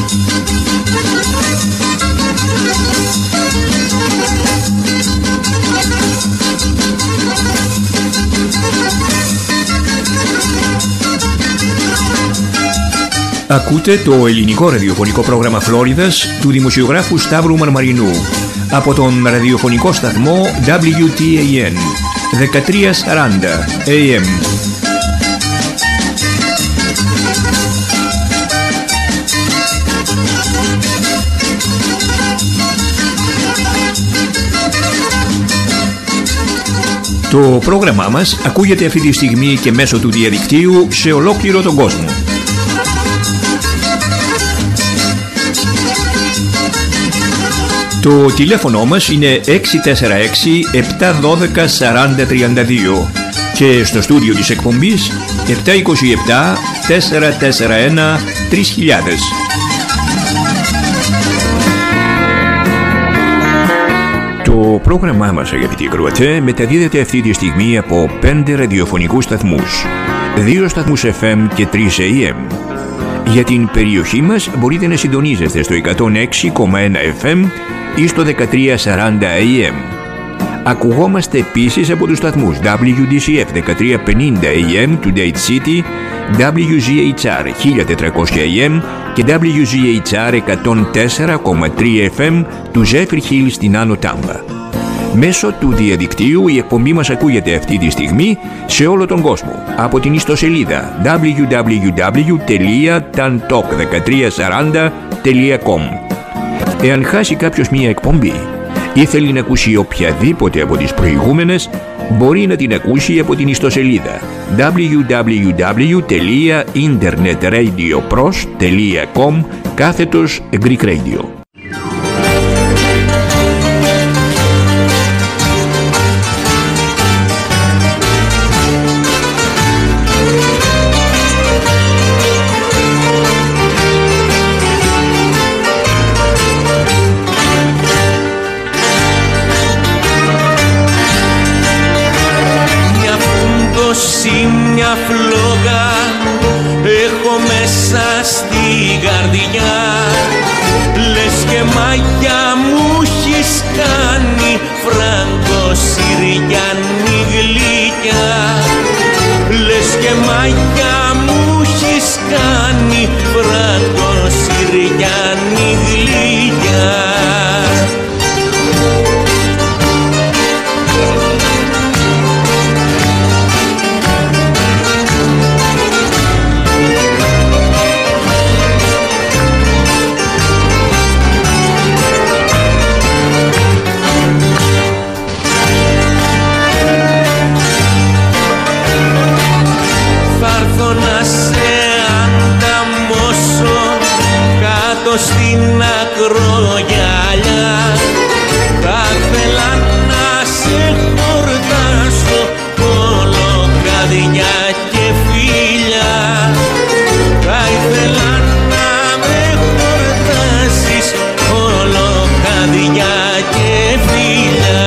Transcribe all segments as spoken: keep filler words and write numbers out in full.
Ακούτε το ελληνικό ραδιοφωνικό πρόγραμμα Φλόριδας του δημοσιογράφου Σταύρου Μαρμαρινού από τον ραδιοφωνικό σταθμό ντάμπλιου τι έι εν δεκατριακόσια σαράντα έι εμ. Το πρόγραμμά μας ακούγεται αυτή τη στιγμή και μέσω του διαδικτύου σε ολόκληρο τον κόσμο. Το τηλέφωνο μας είναι έξι τέσσερα έξι επτά ένα δύο τέσσερα τρία δύο και στο στούντιο της εκπομπής επτά δύο επτά τέσσερα τέσσερα ένα τρία χιλιάδες. Το πρόγραμμά μας, αγαπητοί ακροατές, μεταδίδεται αυτή τη στιγμή από πέντε ραδιοφωνικούς σταθμούς, δύο σταθμούς εφ εμ και τρεις έι εμ. Για την περιοχή μας μπορείτε να συντονίζεστε στο εκατόν έξι κόμμα ένα εφ εμ ή στο δεκατριακόσια σαράντα έι εμ. Ακουγόμαστε επίσης από τους σταθμούς ντάμπλιου ντι σι εφ δεκατριακόσια πενήντα έι εμ του Date City, ντάμπλιου τζι έιτς αρ χίλια τετρακόσια έι εμ και ντάμπλιου τζι έιτς αρ εκατόν τέσσερα κόμμα τρία εφ εμ του Zephyr Hill στην Άνω Τάμπα. Μέσω του διαδικτύου η εκπομπή μας ακούγεται αυτή τη στιγμή σε όλο τον κόσμο από την ιστοσελίδα ντάμπλιου ντάμπλιου ντάμπλιου τελεία tantalk δεκατριακόσια σαράντα τελεία κομ. Εάν χάσει κάποιος μία εκπομπή ή θέλει να ακούσει οποιαδήποτε από τις προηγούμενες, μπορεί να την ακούσει από την ιστοσελίδα ντάμπλιου ντάμπλιου ντάμπλιου τελεία internetradiopros τελεία com κάθετος Greek Radio. Μια φλόγα έχω μέσα στην καρδιά, λες και μαγιά μου έχεις κάνει, φραγκοσυριανή γλυκιά. Λες και μαγιά μου έχεις κάνει, φραγκοσυριανή γλυκιά. Στην ακρογιαλιά θα ήθελα να σε χορτάσω, κολοκαδιά και φίλια. Θα ήθελα να με χορτάσεις, κολοκαδιά και φίλια.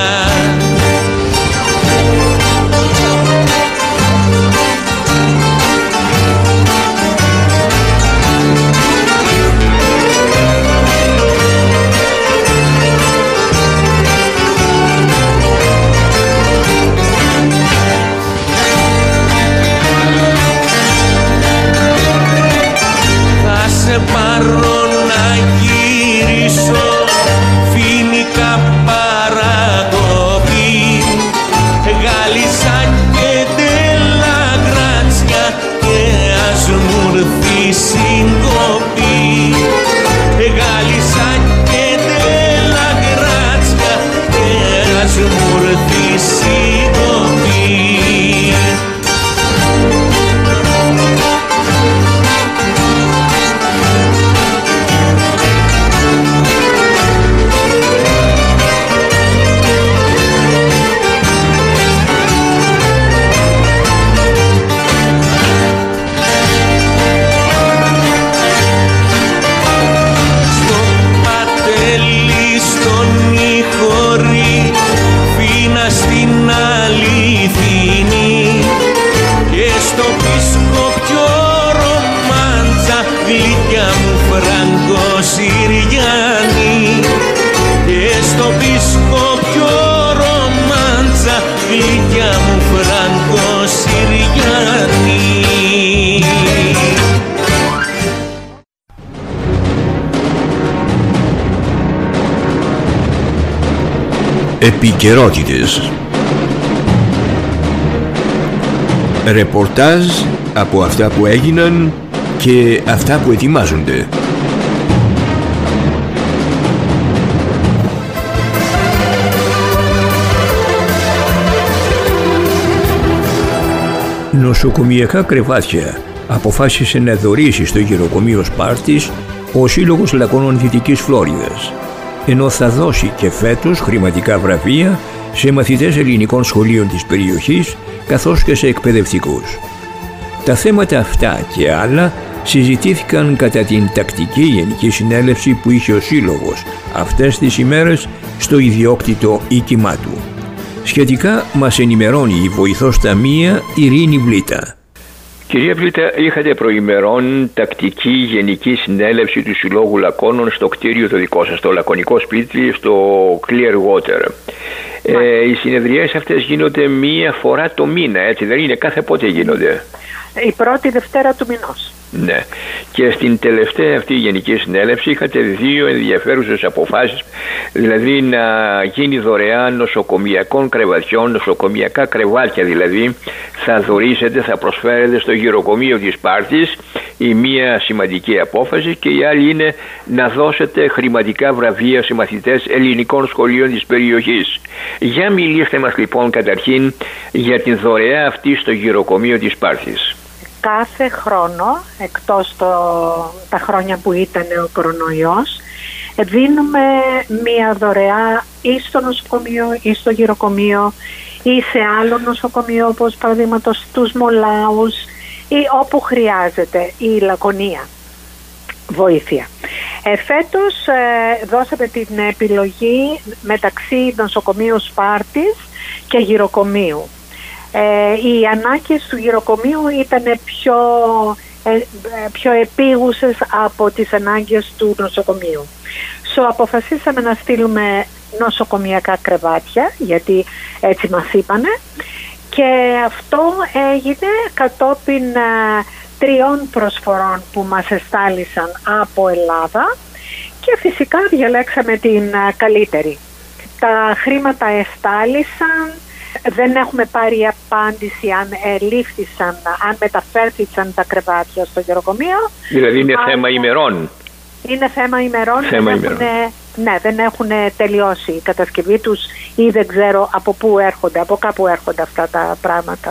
Πάρω να γυρίσω φοινικά παρακοπή, γάλισσα και τελαγράτσια και ας μου έρθει συγκοπή. Γάλισσα και τελαγράτσια και ας μου έρθει συγκοπή. Γλυκιά μου φραν Φράγκο Συριάννη και στο πισκόπιο ρομάντσα γλυκιά μου Φράγκο Συριάννη. Επικαιρότητες. Ρεπορτάζ από αυτά που έγιναν και αυτά που ετοιμάζονται. Νοσοκομιακά κρεβάτια αποφάσισε να δωρήσει στο γεροκομείο Σπάρτης ο Σύλλογος Λακώνων Δυτικής Φλόριδας, ενώ θα δώσει και φέτος χρηματικά βραβεία σε μαθητές ελληνικών σχολείων της περιοχής καθώς και σε εκπαιδευτικούς. Τα θέματα αυτά και άλλα συζητήθηκαν κατά την τακτική γενική συνέλευση που είχε ο Σύλλογος αυτές τις ημέρες στο ιδιόκτητο οίκημά του. Σχετικά μας ενημερώνει η βοηθός ταμεία Ειρήνη Βλήτα. Κυρία Βλήτα, είχατε προημερών τακτική γενική συνέλευση του Συλλόγου Λακώνων στο κτίριο το δικό σας, στο λακωνικό σπίτι, στο Clearwater. Ε, οι συνεδριές αυτές γίνονται μία φορά το μήνα, έτσι δεν είναι? Κάθε πότε γίνονται? Η πρώτη Δευτέρα του μηνός. Ναι. Και στην τελευταία αυτή γενική συνέλευση είχατε δύο ενδιαφέρουσες αποφάσεις, δηλαδή να γίνει δωρεάν νοσοκομιακών κρεβατιών, νοσοκομιακά κρεβάτια δηλαδή, θα δωρήσετε, θα προσφέρετε στο γεροκομείο της Σπάρτης, η μία σημαντική απόφαση, και η άλλη είναι να δώσετε χρηματικά βραβεία σε μαθητές ελληνικών σχολείων της περιοχής. Για μιλήστε μας λοιπόν καταρχήν για την δωρεά αυτή στο γεροκομείο της Σπάρτης. Κάθε χρόνο, εκτός το, τα χρόνια που ήταν ο κορονοϊός, δίνουμε μία δωρεά ή στο νοσοκομείο ή στο γεροκομείο ή σε άλλο νοσοκομείο, όπως παραδείγματος τους Μολάους, ή όπου χρειάζεται η Λακωνία βοήθεια. Ε, φέτος ε, δώσαμε την επιλογή μεταξύ νοσοκομείου Σπάρτης και γεροκομείου. Ε, οι ανάγκες του γεροκομείου ήταν πιο, ε, πιο επίγουσες από τις ανάγκες του νοσοκομείου. So, αποφασίσαμε να στείλουμε νοσοκομιακά κρεβάτια, γιατί έτσι μας είπανε, και αυτό έγινε κατόπιν ε, τριών προσφορών που μας εστάλησαν από Ελλάδα, και φυσικά διαλέξαμε την ε, καλύτερη. Τα χρήματα εστάλησαν. Δεν έχουμε πάρει απάντηση αν ελήφθησαν, αν μεταφέρθησαν τα κρεβάτια στο γεροκομείο. Δηλαδή είναι αλλά... θέμα ημερών. Είναι θέμα ημερών. Θέμα δεν ημερών. Έχουν, ναι, δεν έχουν τελειώσει η κατασκευή τους ή δεν ξέρω από πού έρχονται, από κάπου έρχονται αυτά τα πράγματα.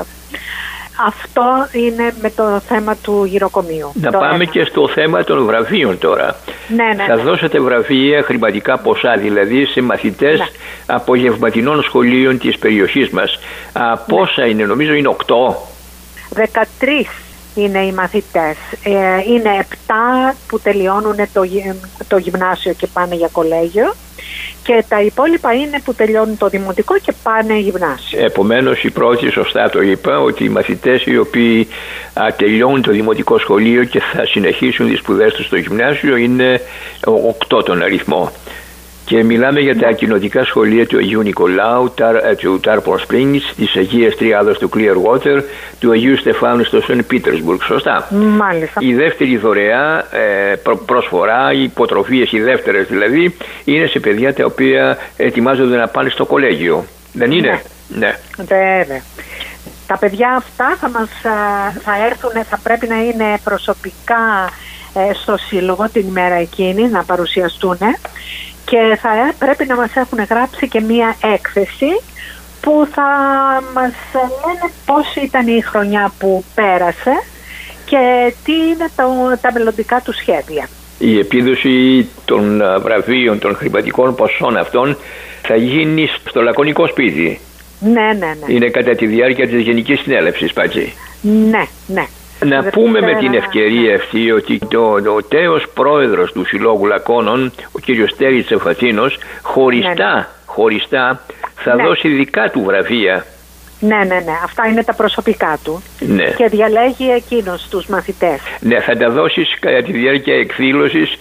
Αυτό είναι με το θέμα του γεροκομείου. Να το πάμε ένα. και στο θέμα των βραβείων τώρα. Ναι, ναι, θα ναι. δώσετε βραβεία, χρηματικά ποσά δηλαδή, σε μαθητές, ναι, απογευματινών σχολείων της περιοχής μας. Α, πόσα ναι. είναι? Νομίζω είναι οκτώ. δεκατρείς είναι οι μαθητές. Ε, είναι επτά που τελειώνουν το, το γυμνάσιο και πάνε για κολέγιο, και τα υπόλοιπα είναι που τελειώνουν το δημοτικό και πάνε γυμνάσιο. Επομένως η πρώτη, σωστά το είπα, ότι οι μαθητές οι οποίοι α, τελειώνουν το δημοτικό σχολείο και θα συνεχίσουν τις σπουδές τους στο γυμνάσιο είναι οκτώ τον αριθμό. Και μιλάμε για τα κοινοτικά σχολεία του Αγίου Νικολάου, του Tarpon Springs, της Αγίας Τριάδος του Clearwater, του Αγίου Στεφάνου στο Σεν Πίτερσμπουργκ. Σωστά. Μάλιστα. Η δεύτερη δωρεά ε, προ, προσφορά, οι υποτροφίες, οι δεύτερες δηλαδή, είναι σε παιδιά τα οποία ετοιμάζονται να πάνε στο κολέγιο. Δεν είναι? Ναι. ναι. Βέβαια. Τα παιδιά αυτά θα, μας, θα έρθουν, θα πρέπει να είναι προσωπικά ε, στο σύλλογο την ημέρα εκείνη, να παρουσιαστούν. Και θα πρέπει να μας έχουν γράψει και μία έκθεση που θα μας λένε πώς ήταν η χρονιά που πέρασε και τι είναι το, τα μελλοντικά του σχέδια. Η επίδοση των βραβείων, των χρηματικών ποσών αυτών θα γίνει στο λακωνικό σπίτι. Ναι, ναι, ναι. Είναι κατά τη διάρκεια της Γενικής Συνέλευσης, Πατζή. Ναι, ναι. Να πούμε με την ευκαιρία αυτή ότι το, το τέος πρόεδρος του Συλλόγου Λακώνων, ο κύριος Τέρης Τσεφατσίνος, χωριστά, ναι, ναι. χωριστά θα ναι. δώσει δικά του βραβεία. Ναι, ναι, ναι. Αυτά είναι τα προσωπικά του. Ναι. Και διαλέγει εκείνος τους μαθητές. Ναι, θα τα δώσεις κατά τη διάρκεια εκδήλωσης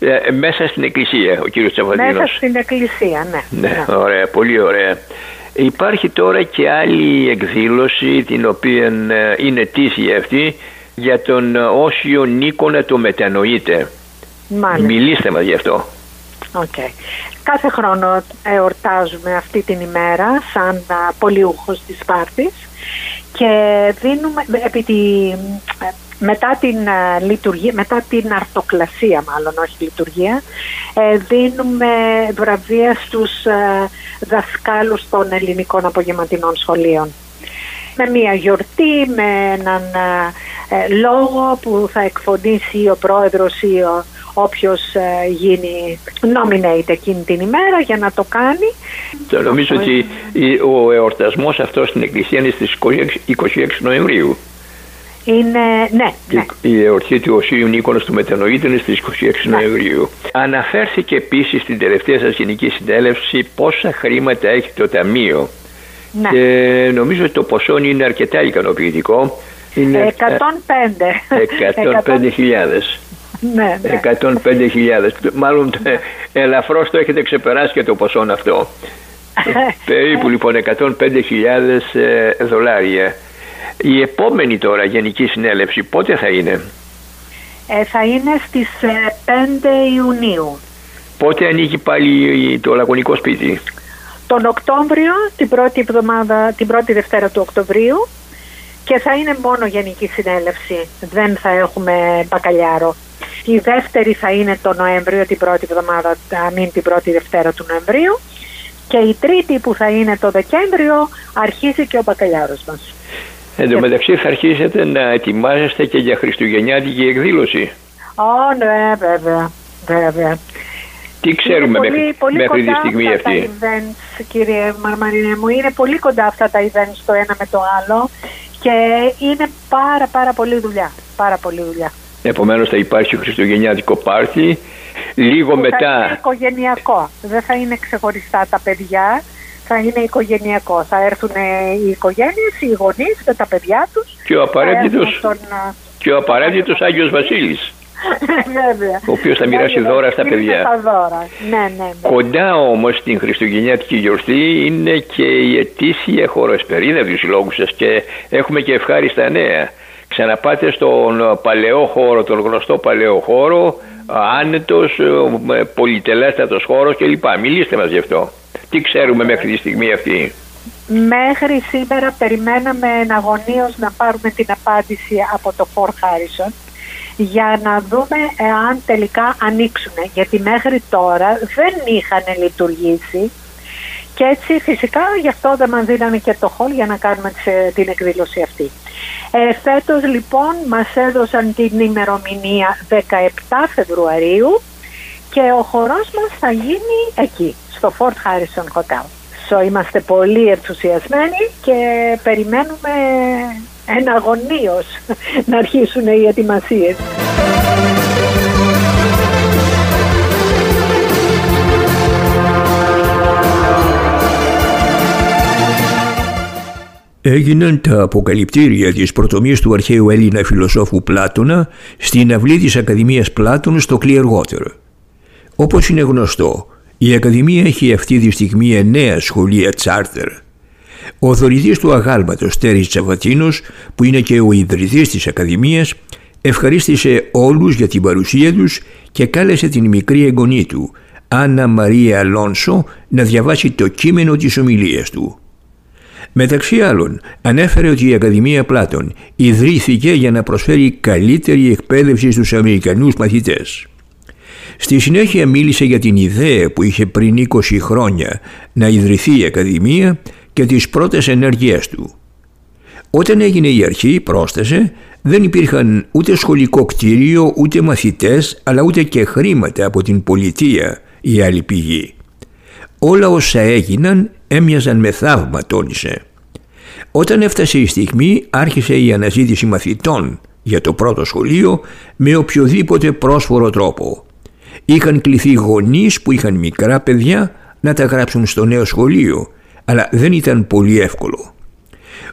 Ε, μέσα στην εκκλησία ο κύριος Τσαβατίνος. Μέσα στην εκκλησία, ναι. Ναι, ναι. Ωραία, πολύ ωραία. Υπάρχει τώρα και άλλη εκδήλωση, την οποία είναι ετήσια αυτή, για τον Όσιο Νίκο να το μετανοείτε. Μάλιστα. Μιλήστε μας γι' αυτό. Okay. Κάθε χρόνο εορτάζουμε αυτή την ημέρα σαν πολιούχος της Σπάρτης και δίνουμε επί τη, μετά την λειτουργία, μετά την αρτοκλασία μάλλον, όχι λειτουργία, δίνουμε βραβεία στους δασκάλους των ελληνικών απογευματινών σχολείων. Με μια γιορτή, με έναν λόγο που θα εκφωνήσει ο πρόεδρος ή ο όποιος γίνει nominate εκείνη την ημέρα για να το κάνει. Το νομίζω ότι ο εορτασμός αυτός στην εκκλησία είναι στις είκοσι έξι Νοεμβρίου. Είναι, ναι, ναι. Η εορτή του Οσίου Νίκονος του Μετανοήτη είναι στις είκοσι έξι ναι. Νοεμβρίου. Αναφέρθηκε επίσης στην τελευταία σας Γενική Συνέλευση πόσα χρήματα έχει το Ταμείο. Ναι. Και νομίζω ότι το ποσό είναι αρκετά ικανοποιητικό. Είναι εκατόν πέντε. εκατόν πέντε χιλιάδες. Ναι, ναι. εκατόν πέντε χιλιάδες. Μάλλον ελαφρώς το έχετε ξεπεράσει και το ποσό αυτό. Περίπου λοιπόν εκατόν πέντε χιλιάδες δολάρια. Η επόμενη τώρα Γενική Συνέλευση πότε θα είναι? Ε, θα είναι στις πέντε Ιουνίου. Πότε ανοίγει πάλι το Λαγωνικό Σπίτι? Τον Οκτώβριο, την πρώτη εβδομάδα, την πρώτη Δευτέρα του Οκτωβρίου, και θα είναι μόνο Γενική Συνέλευση. Δεν θα έχουμε μπακαλιάρο. Η δεύτερη θα είναι το Νοέμβριο, την πρώτη εβδομάδα, αμήν την πρώτη Δευτέρα του Νοεμβρίου, και η τρίτη που θα είναι το Δεκέμβριο αρχίζει και ο μπακαλιάρος μας. Εν τω μεταξύ θα αρχίσετε να ετοιμάζεστε και για χριστουγεννιάτικη εκδήλωση. Ω, ναι, βέβαια, βέβαια. Τι ξέρουμε πολύ, μέχρι, πολύ μέχρι τη στιγμή αυτή? Τα events, κύριε Μαρμαρίνε μου, είναι πολύ κοντά αυτά τα events το ένα με το άλλο και είναι πάρα πάρα πολύ δουλειά. Πάρα πολύ δουλειά. Επομένως θα υπάρχει χριστουγεννιάτικο πάρτι. Λίγο που μετά. Θα είναι οικογενειακό. Δεν θα είναι ξεχωριστά τα παιδιά. Θα είναι οικογενειακό. Θα έρθουν οι οικογένειες, οι γονείς με τα παιδιά τους. Και ο απαραίτητος, τον... και ο απαραίτητος Άγιος Βασίλης. Ο οποίος θα μοιράσει Βέβαια, δώρα στα παιδιά. Τα δώρα. Ναι, ναι, ναι. Κοντά όμως στην χριστουγεννιάτικη γιορτή είναι και η ετήσια χωροεσπερίδα του συλλόγου σας και έχουμε και ευχάριστα νέα. Ξαναπάτε στον παλαιό χώρο, τον γνωστό παλαιό χώρο, άνετος, πολυτελέστατος χώρος κλπ. Μιλήστε μας γι' αυτό. Τι ξέρουμε μέχρι τη στιγμή αυτή? Μέχρι σήμερα περιμέναμε εναγωνίως να πάρουμε την απάντηση από το Fort Harrison για να δούμε εάν τελικά ανοίξουν, γιατί μέχρι τώρα δεν είχαν λειτουργήσει και έτσι φυσικά γι' αυτό δεν μας δίνανε και το hall για να κάνουμε την εκδήλωση αυτή. Ε, φέτος λοιπόν μας έδωσαν την ημερομηνία δεκαεπτά Φεβρουαρίου και ο χορός μας θα γίνει εκεί, στο Fort Harrison Hotel. So, είμαστε πολύ ενθουσιασμένοι και περιμένουμε εναγωνίως να αρχίσουν οι ετοιμασίες. Έγιναν τα αποκαλυπτήρια της πρωτομίας του αρχαίου Έλληνα φιλοσόφου Πλάτωνα στην αυλή της Ακαδημίας Πλάτων στο Clearwater. Όπως είναι γνωστό, η Ακαδημία έχει αυτή τη στιγμή εννέα σχολεία τσάρτερ. Ο δωρητής του αγάλματος Τέρης Τσαβατίνος, που είναι και ο ιδρυτής της Ακαδημίας, ευχαρίστησε όλους για την παρουσία τους και κάλεσε την μικρή εγγονή του, Άννα Μαρία Αλόνσο, να διαβάσει το κείμενο της ομιλίας του. Μεταξύ άλλων, ανέφερε ότι η Ακαδημία Πλάτων ιδρύθηκε για να προσφέρει καλύτερη εκπαίδευση στους Αμερικανούς μαθητές. Στη συνέχεια μίλησε για την ιδέα που είχε πριν είκοσι χρόνια να ιδρυθεί η Ακαδημία και τις πρώτες ενέργειές του. Όταν έγινε η αρχή, πρόσθεσε, δεν υπήρχαν ούτε σχολικό κτίριο, ούτε μαθητές, αλλά ούτε και χρήματα από την πολιτεία ή άλλη πηγή. Όλα όσα έγιναν έμοιαζαν με θαύμα, τόνισε. Όταν έφτασε η στιγμή, άρχισε η αναζήτηση μαθητών για το πρώτο σχολείο με οποιοδήποτε πρόσφορο τρόπο. Είχαν κληθεί γονείς που είχαν μικρά παιδιά να τα γράψουν στο νέο σχολείο, αλλά δεν ήταν πολύ εύκολο.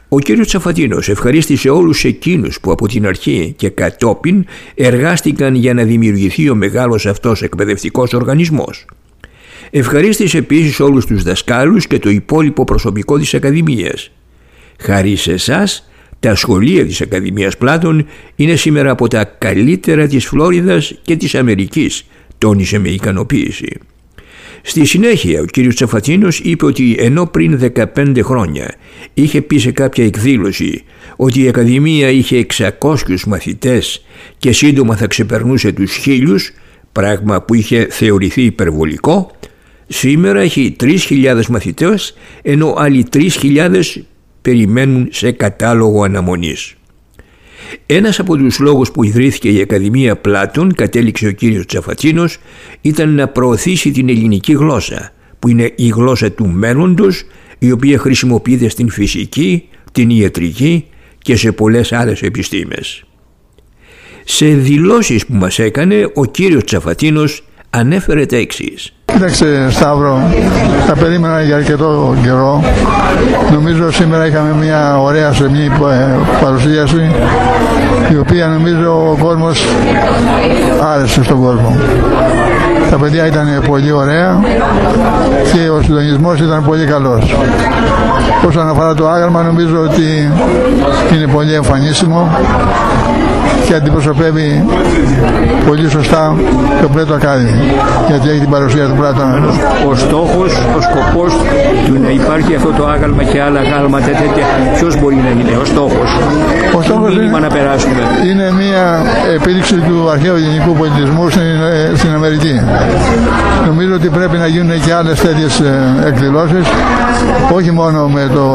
Ο κύριος Τσαφατίνος ευχαρίστησε όλους εκείνους που από την αρχή και κατόπιν εργάστηκαν για να δημιουργηθεί ο μεγάλος αυτός εκπαιδευτικός οργανισμός. Ευχαρίστησε επίσης όλους τους δασκάλους και το υπόλοιπο προσωπικό της Ακαδημίας. Χάρη σε εσάς, τα σχολεία της Ακαδημίας Πλάτων είναι σήμερα από τα καλύτερα της Φλόριδας και της Αμερικής, τόνισε με ικανοποίηση. Στη συνέχεια ο κύριος Τσαφατίνος είπε ότι ενώ πριν δεκαπέντε χρόνια είχε πει σε κάποια εκδήλωση ότι η Ακαδημία είχε εξακόσιους μαθητές και σύντομα θα ξεπερνούσε τους χίλιους, πράγμα που είχε θεωρηθεί υπερβολικό, σήμερα έχει τρεις χιλιάδες μαθητές ενώ άλλοι τρεις χιλιάδες περιμένουν σε κατάλογο αναμονής. Ένας από τους λόγους που ιδρύθηκε η Ακαδημία Πλάτων, κατέληξε ο κύριος Τσαφατίνος, ήταν να προωθήσει την ελληνική γλώσσα, που είναι η γλώσσα του μέλλοντος, η οποία χρησιμοποιείται στην φυσική, την ιατρική και σε πολλές άλλες επιστήμες. Σε δηλώσεις που μας έκανε, ο κύριος Τσαφατίνος ανέφερε τα εξής. Κοίταξε Σταύρο, τα περίμενα για αρκετό καιρό. Νομίζω σήμερα είχαμε μια ωραία σεμνή παρουσίαση, η οποία νομίζω ο κόσμος άρεσε στον κόσμο. Τα παιδιά ήταν πολύ ωραία και ο συντονισμός ήταν πολύ καλός. Όσον αφορά το άγαλμα, νομίζω ότι είναι πολύ εμφανίσιμο και αντιπροσωπεύει πολύ σωστά το Πλάτων Academy, γιατί έχει την παρουσία του Πλάτωνα. Ο στόχος, ο σκοπός του να υπάρχει αυτό το άγαλμα και άλλα αγάλματα τέτοια, ποιος μπορεί να είναι ο στόχος? Ο στόχος είναι, να περάσουμε. είναι μια επίδειξη του αρχαίου ελληνικού πολιτισμού στην, στην Αμερική. Νομίζω ότι πρέπει να γίνουν και άλλες τέτοιες εκδηλώσεις, όχι μόνο με το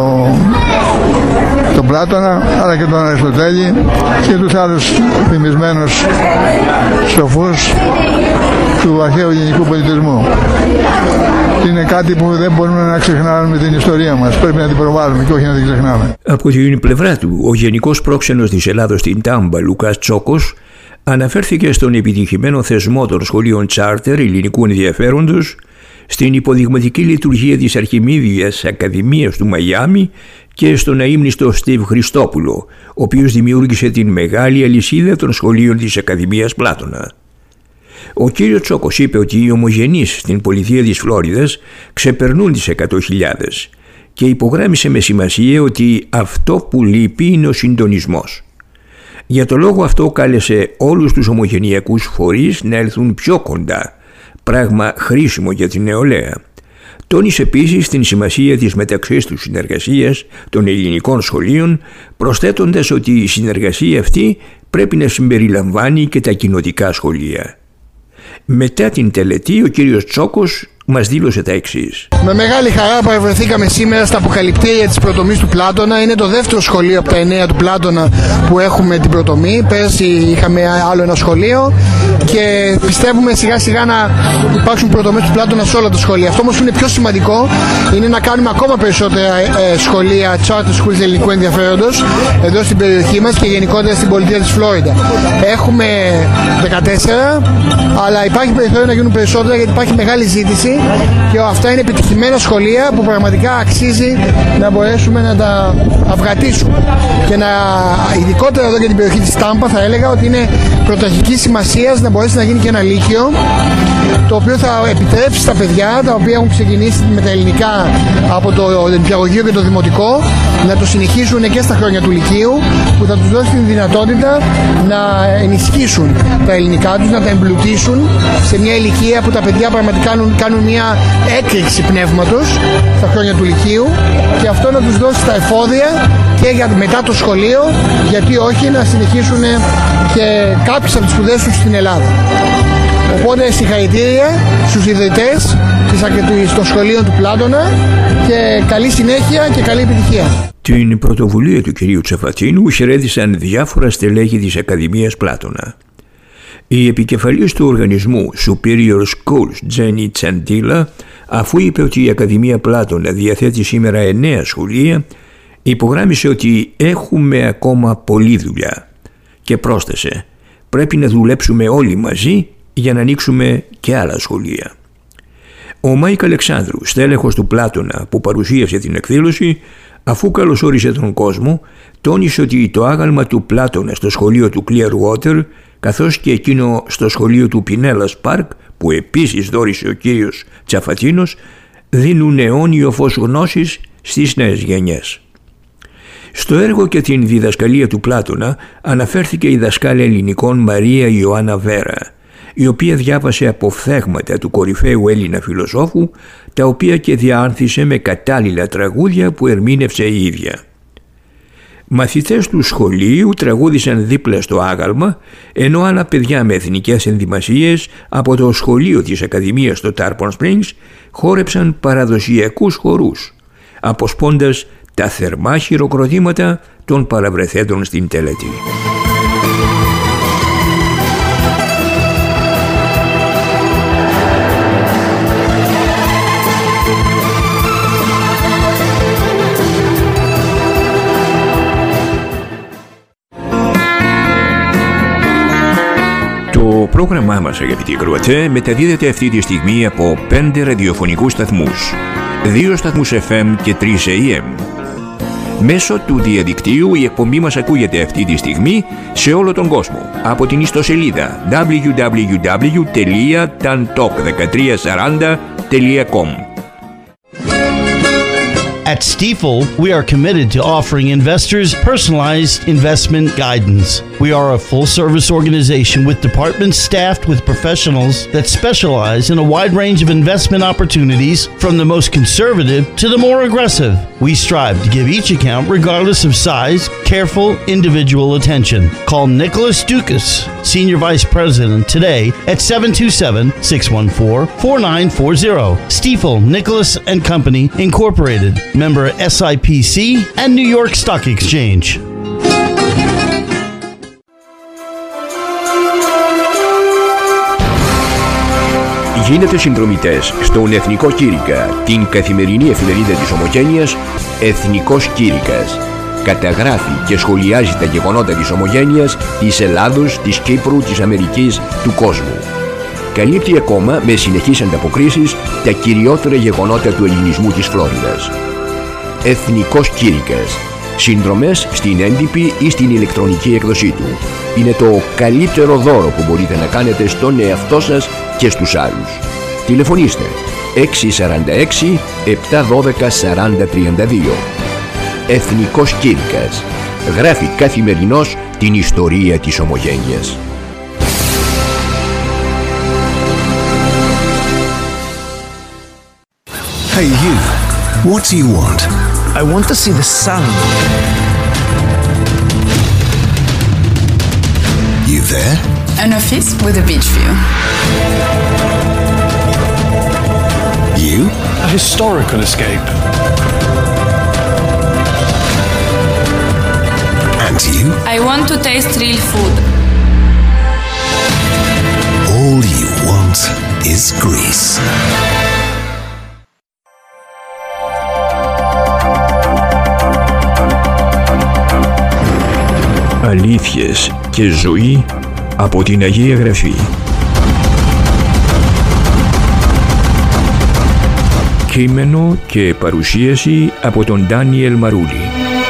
τον Πλάτωνα, αλλά και τον Αριστοτέλη και τους άλλους φημισμένους σοφούς του αρχαίου ελληνικού πολιτισμού. Είναι κάτι που δεν μπορούμε να ξεχνάμε την ιστορία μας. Πρέπει να την προβάλλουμε και όχι να την ξεχνάμε. Από την πλευρά του, ο Γενικός Πρόξενος της Ελλάδος στην Τάμπα, Λουκάς Τσόκος, αναφέρθηκε στον επιτυχημένο θεσμό των σχολείων τσάρτερ ελληνικού ενδιαφέροντος, στην υποδειγματική λειτουργία της Αρχιμίδιας Ακαδημίας του Μαϊάμι και στον αείμνηστο Στίβ Χριστόπουλο, ο οποίος δημιούργησε την μεγάλη αλυσίδα των σχολείων της Ακαδημίας Πλάτωνα. Ο κύριος Τσόκος είπε ότι οι ομογενείς στην πολιτεία της Φλόριδας ξεπερνούν τις εκατό χιλιάδες και υπογράμμισε με σημασία ότι αυτό που λείπει είναι ο συντονισμός. Για το λόγο αυτό κάλεσε όλους τους ομογενειακούς φορείς να έλθουν πιο κοντά, πράγμα χρήσιμο για την νεολαία. Τόνισε επίσης την σημασία της μεταξύ τους συνεργασίας των ελληνικών σχολείων, προσθέτοντας ότι η συνεργασία αυτή πρέπει να συμπεριλαμβάνει και τα κοινοτικά σχολεία. Μετά την τελετή, ο κύριος Τσόκος μας δήλωσε τα εξής. Με μεγάλη χαρά παρευρεθήκαμε σήμερα στα αποκαλυπτήρια της πρωτομής του Πλάτωνα. Είναι το δεύτερο σχολείο από τα εννέα του Πλάτωνα που έχουμε την πρωτομή. Πέρσι είχαμε άλλο ένα σχολείο και πιστεύουμε σιγά σιγά να υπάρξουν πρωτομές του Πλάτωνα σε όλα τα σχολεία. Αυτό όμως που είναι πιο σημαντικό είναι να κάνουμε ακόμα περισσότερα ε, σχολεία charter schools ελληνικού ενδιαφέροντος εδώ στην περιοχή μας και γενικότερα στην πολιτεία της Φλόριντα. Έχουμε δεκατέσσερα, αλλά υπάρχει περιθώριο να γίνουν περισσότερα γιατί υπάρχει μεγάλη ζήτηση. Και αυτά είναι επιτυχημένα σχολεία που πραγματικά αξίζει να μπορέσουμε να τα αυγατήσουμε. Και να, ειδικότερα εδώ για την περιοχή της Τάμπα, θα έλεγα ότι είναι πρωταρχικής σημασίας να μπορέσει να γίνει και ένα λύκειο, το οποίο θα επιτρέψει στα παιδιά τα οποία έχουν ξεκινήσει με τα ελληνικά από το νηπιαγωγείο και το δημοτικό να το συνεχίσουν και στα χρόνια του λυκείου, που θα τους δώσει την δυνατότητα να ενισχύσουν τα ελληνικά τους, να τα εμπλουτίσουν σε μια ηλικία που τα παιδιά πραγματικά κάνουν, κάνουν μια έκρηξη πνεύματος στα χρόνια του λυκείου, και αυτό να τους δώσει τα εφόδια και για, μετά το σχολείο, γιατί όχι να συνεχίσουν και κάποιες από τις σπουδές τους στην Ελλάδα. Οπότε συγχαρητήρια στους ιδρυτές των σχολείων του Πλάτωνα και καλή συνέχεια και καλή επιτυχία. Την πρωτοβουλία του κυρίου Τσαφατίνου χαιρέτησαν διάφορα στελέχη της Ακαδημίας Πλάτωνα. Η επικεφαλής του οργανισμού Superior Schools, Τζένι Τσαντίλα, αφού είπε ότι η Ακαδημία Πλάτωνα διαθέτει σήμερα εννέα σχολεία, υπογράμμισε ότι έχουμε ακόμα πολλή δουλειά και πρόσθεσε: πρέπει να δουλέψουμε όλοι μαζί για να ανοίξουμε και άλλα σχολεία. Ο Μάικ Αλεξάνδρου, στέλεχος του Πλάτωνα που παρουσίασε την εκδήλωση, Αφού καλωσόρισε τον κόσμο, τόνισε ότι το άγαλμα του Πλάτωνα στο σχολείο του Clearwater, καθώς και εκείνο στο σχολείο του Pinellas Park, που επίσης δώρισε ο κύριος Τσαφατσίνος, δίνουν αιώνιο φως γνώσης στις νέες γενιές. Στο έργο και την διδασκαλία του Πλάτωνα αναφέρθηκε η δασκάλα ελληνικών Μαρία Ιωάννα Βέρα, η οποία διάβασε αποφθέγματα του κορυφαίου Έλληνα φιλοσόφου, τα οποία και διαάνθησε με κατάλληλα τραγούδια που ερμήνευσε η ίδια. Μαθητές του σχολείου τραγούδησαν δίπλα στο άγαλμα, ενώ άλλα παιδιά με εθνικές ενδυμασίες από το σχολείο της Ακαδημίας στο Tarpon Springs χόρεψαν παραδοσιακούς χορούς, αποσπώντας τα θερμά χειροκροτήματα των παραβρεθέντων στην τελετή. Το πρόγραμμά μας, αγαπητοί ακροατές, μεταδίδεται αυτή τη στιγμή από πέντε ραδιοφωνικούς σταθμούς, δύο σταθμούς εφ εμ και τρεις έι εμ. Μέσω του διαδικτύου η εκπομπή μας ακούγεται αυτή τη στιγμή σε όλο τον κόσμο από την ιστοσελίδα ντάμπλιου ντάμπλιου ντάμπλιου τελεία tantalk δεκατρία σαράντα τελεία com. At Stifel, we are committed to offering investors personalized investment guidance. We are a full-service organization with departments staffed with professionals that specialize in a wide range of investment opportunities, from the most conservative to the more aggressive. We strive to give each account, regardless of size, careful individual attention. Call Nicholas Dukas, Senior Vice President, today at seven two seven, six one four, four nine four zero. Stifel, Nicholas and Company, Incorporated. Member S I P C and New York Stock Exchange. Γίνετε συνδρομητές στον Εθνικό Κήρυκα, την καθημερινή εφημερίδα της Ομογένειας Εθνικός Κήρυκας. Καταγράφει και σχολιάζει τα γεγονότα της Ομογένειας, της Ελλάδος, της Κύπρου, της Αμερικής, του κόσμου. Καλύπτει ακόμα με συνεχείς ανταποκρίσεις τα κυριότερα γεγονότα του ελληνισμού της Φλόριδας. Εθνικός Κήρυκας. Συνδρομές στην έντυπη ή στην ηλεκτρονική έκδοσή του. Είναι το καλύτερο δώρο που μπορείτε να κάνετε στον εαυτό σας και στους άλλους. Τηλεφωνήστε έξι τέσσερα έξι, επτά ένα δύο, σαράντα τριάντα δύο. Εθνικός Κήρυκας. Γράφει καθημερινώς την ιστορία της Ομογένειας. Hey you, what do you want? I want to see the sun. You there? An office with a beach view. You? A historical escape. And you? I want to taste real food. All you want is Greece. Αλήθειες και ζωή από την Αγία Γραφή. Κείμενο και παρουσίαση από τον Ντάνιελ Μαρούλη.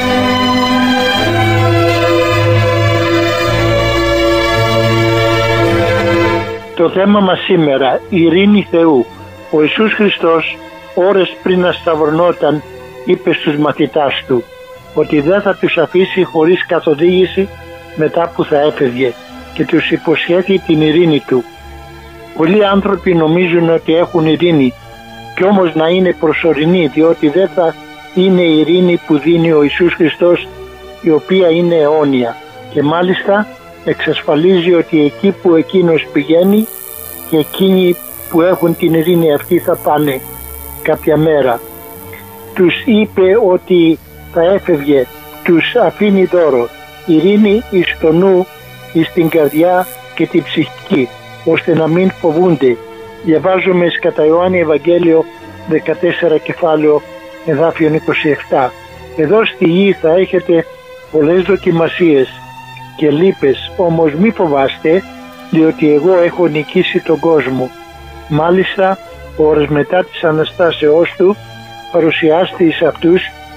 Το θέμα μας σήμερα, η ειρήνη Θεού. Ο Ιησούς Χριστός ώρες πριν να σταυρωνόταν είπε στους μαθητάς του ότι δεν θα τους αφήσει χωρίς καθοδήγηση μετά που θα έφευγε και τους υποσχέθη την ειρήνη του. Πολλοί άνθρωποι νομίζουν ότι έχουν ειρήνη κι όμως να είναι προσωρινή, διότι δεν θα είναι η ειρήνη που δίνει ο Ιησούς Χριστός, η οποία είναι αιώνια και μάλιστα εξασφαλίζει ότι εκεί που εκείνος πηγαίνει και εκείνοι που έχουν την ειρήνη αυτή θα πάνε κάποια μέρα. Τους είπε ότι θα έφευγε, τους αφήνει δώρο, ειρήνη εις το νου, εις την καρδιά και την ψυχική, ώστε να μην φοβούνται. Διαβάζουμε κατά Ιωάννη Ευαγγέλιο δεκατέσσερα κεφάλαιο εδάφιον είκοσι επτά. Εδώ στη γη θα έχετε πολλές δοκιμασίες και λύπες, όμως μη φοβάστε, διότι εγώ έχω νικήσει τον κόσμο. Μάλιστα, ώρες μετά της Αναστάσεώς του, παρουσιάστη εις αυτούς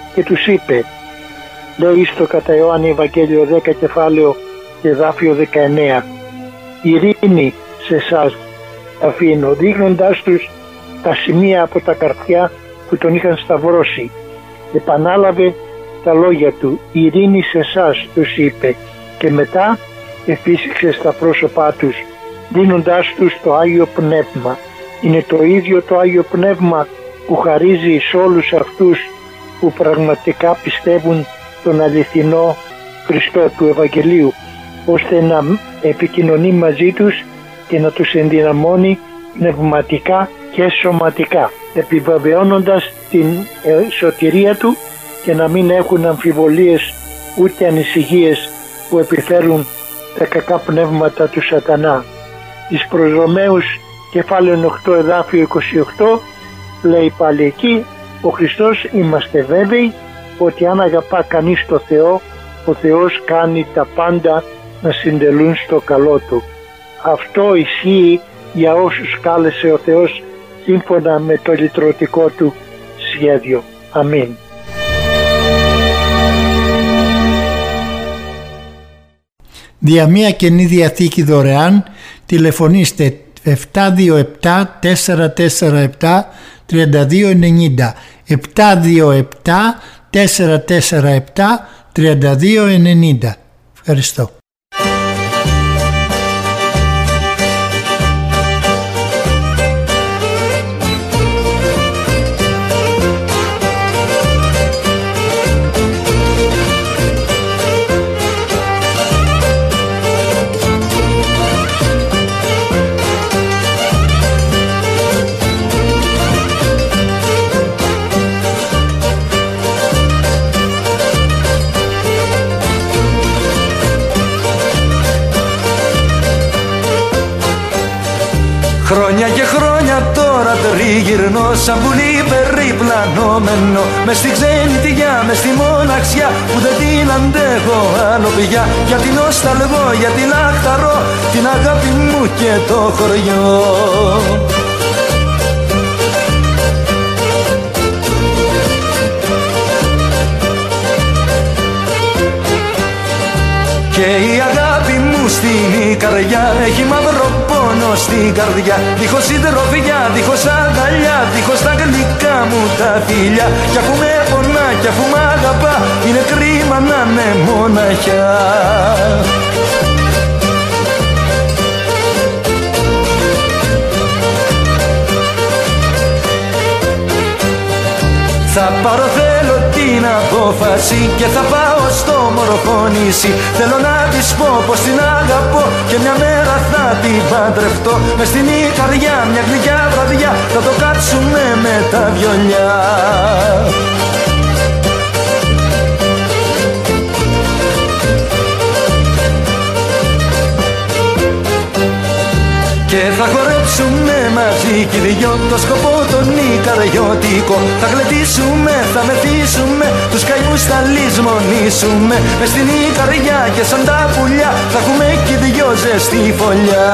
και τους είπε, λέει στο κατά Ιωάννη Ευαγγέλιο δέκα κεφάλαιο και εδάφιο δεκαεννέα, ειρήνη σε εσάς αφήνω, δείχνοντάς τους τα σημεία από τα καρφιά που τον είχαν σταυρώσει. Επανάλαβε τα λόγια του, ειρήνη σε εσάς τους είπε, και μετά εφύσηξε στα πρόσωπά τους, δίνοντάς τους το Άγιο Πνεύμα. Είναι το ίδιο το Άγιο Πνεύμα που χαρίζει σε όλους αυτούς που πραγματικά πιστεύουν τον αληθινό Χριστό του Ευαγγελίου, ώστε να επικοινωνεί μαζί τους και να τους ενδυναμώνει πνευματικά και σωματικά, επιβεβαιώνοντας την σωτηρία του και να μην έχουν αμφιβολίες ούτε ανησυχίες που επιφέρουν τα κακά πνεύματα του σατανά. Εις προς Ρωμαίους κεφάλαιο οκτώ εδάφιο είκοσι οκτώ λέει πάλι εκεί, ο Χριστός είμαστε βέβαιοι ότι αν αγαπά κανείς το Θεό, ο Θεός κάνει τα πάντα να συντελούν στο καλό του. Αυτό ισχύει για όσους κάλεσε ο Θεός σύμφωνα με το λυτρωτικό του σχέδιο. Αμήν. Δια μία Καινή Διαθήκη δωρεάν τηλεφωνήστε επτά δύο επτά τέσσερα τέσσερα επτά τρία δύο ενενήντα, επτά δύο επτά τέσσερα τέσσερα επτά τρία δύο ενενήντα. Ευχαριστώ. Χρόνια και χρόνια τώρα τριγυρνώ σαν πουλί περιπλανόμενο, μες στη ξενιτιά, μες στη μοναξιά που δεν την αντέχω άλλο πια. Γιατί νοσταλγώ, γιατί λαχταρώ την αγάπη μου και το χωριό. Και η αγάπη μου στην καρδιά έχει μαύρο πόνο στην καρδιά. Δίχως συντροφιά, δίχως αγκαλιά, δίχως τα γλυκά μου τα φιλιά. Κι αφού με πονά, κι αφού μ' αγαπά, είναι κρίμα να με μοναχιά. Θα πάρω θέλω την απόφαση και θα πάω στο μορφωνήσι. Θέλω να της πω πως την αγαπώ και μια μέρα θα την παντρευτώ. Μες στην καρδιά μια γλυκιά βραδιά θα το κάτσουμε με τα βιολιά. Και θα χορέψουμε μαζί κι δυο το σκοπό τον ικαριωτικό. Θα γλεντήσουμε, θα μεθύσουμε, τους καημούς θα λησμονήσουμε. Μες στην καρδιά και σαν τα πουλιά θα έχουμε κι δυο ζεστή φωλιά.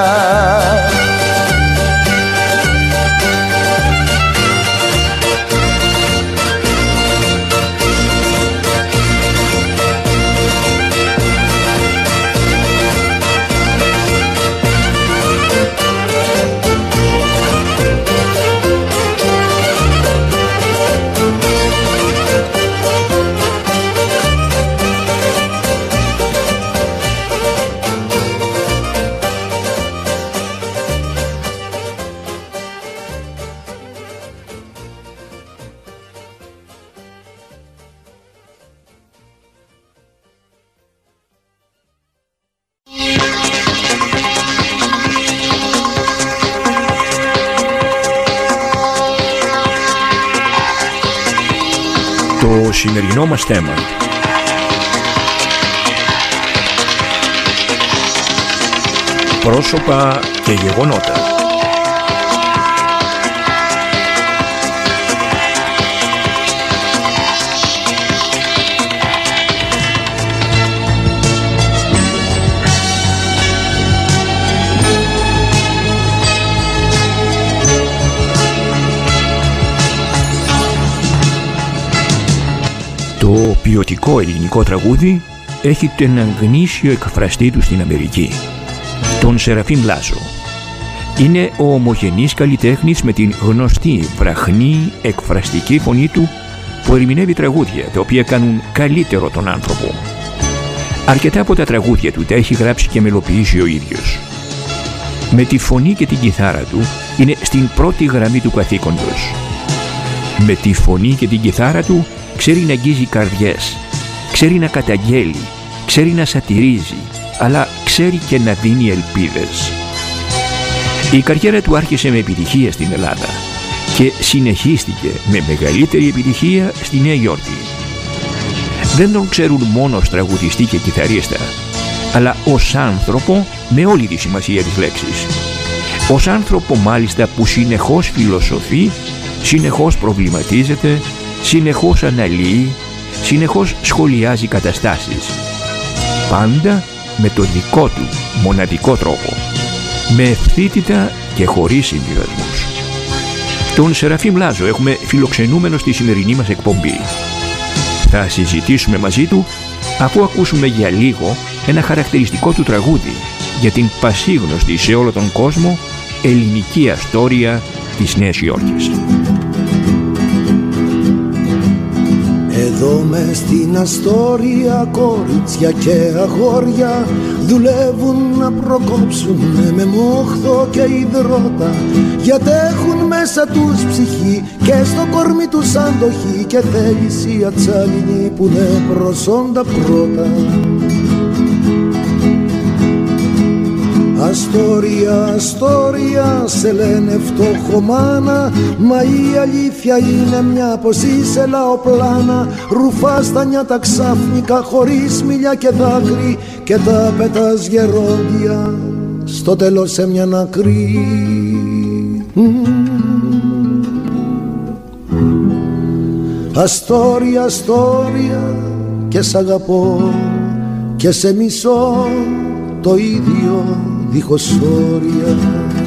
Το σημερινό μας θέμα. Πρόσωπα και γεγονότα. ποιοτικό ελληνικό τραγούδι έχει τον γνήσιο εκφραστή του στην Αμερική, τον Σεραφείμ Λάζο. Είναι ο ομογενής καλλιτέχνης με την γνωστή βραχνή εκφραστική φωνή του που ερμηνεύει τραγούδια τα οποία κάνουν καλύτερο τον άνθρωπο. Αρκετά από τα τραγούδια του τα έχει γράψει και μελοποιήσει ο ίδιος. Με τη φωνή και την κιθάρα του είναι στην πρώτη γραμμή του καθήκοντος. Με τη φωνή και την κιθάρα του ξέρει να αγγίζει καρδιές, ξέρει να καταγγέλει, ξέρει να σατυρίζει, αλλά ξέρει και να δίνει ελπίδες. Η καριέρα του άρχισε με επιτυχία στην Ελλάδα και συνεχίστηκε με μεγαλύτερη επιτυχία στη Νέα Υόρκη. Δεν τον ξέρουν μόνο ως τραγουδιστή και κιθαρίστα, αλλά ως άνθρωπο με όλη τη σημασία της λέξης. Ως άνθρωπο μάλιστα που συνεχώς φιλοσοφεί, συνεχώς προβληματίζεται, συνεχώς αναλύει, συνεχώς σχολιάζει καταστάσεις. Πάντα με το δικό του μοναδικό τρόπο, με ευθύτητα και χωρίς συμβιβασμούς. Τον Σεραφείμ Λάζο έχουμε φιλοξενούμενο στη σημερινή μας εκπομπή. Θα συζητήσουμε μαζί του αφού ακούσουμε για λίγο ένα χαρακτηριστικό του τραγούδι για την πασίγνωστη σε όλο τον κόσμο ελληνική αστόρια της Νέας Υόρκης. Εδώ μες στην Αστόρια κορίτσια και αγόρια δουλεύουν να προκόψουν με μόχθο και υδρότα, γιατί έχουν μέσα τους ψυχή και στο κορμί τους αντοχή και θέληση ατσάλινη που είναι προσόντα πρώτα. Αστόρια, Αστόρια, σε λένε φτωχομάνα, μα η αλήθεια είναι μια πως είσαι λαοπλάνα. Ρουφάς τα νιάτα ξαφνικά χωρίς μιλιά και δάκρυ και τα πετάς γερόντια στο τέλος σε μια άκρη. Αστόρια, Αστόρια, και σ' αγαπώ και σε μισώ το ίδιο δίχως όρια.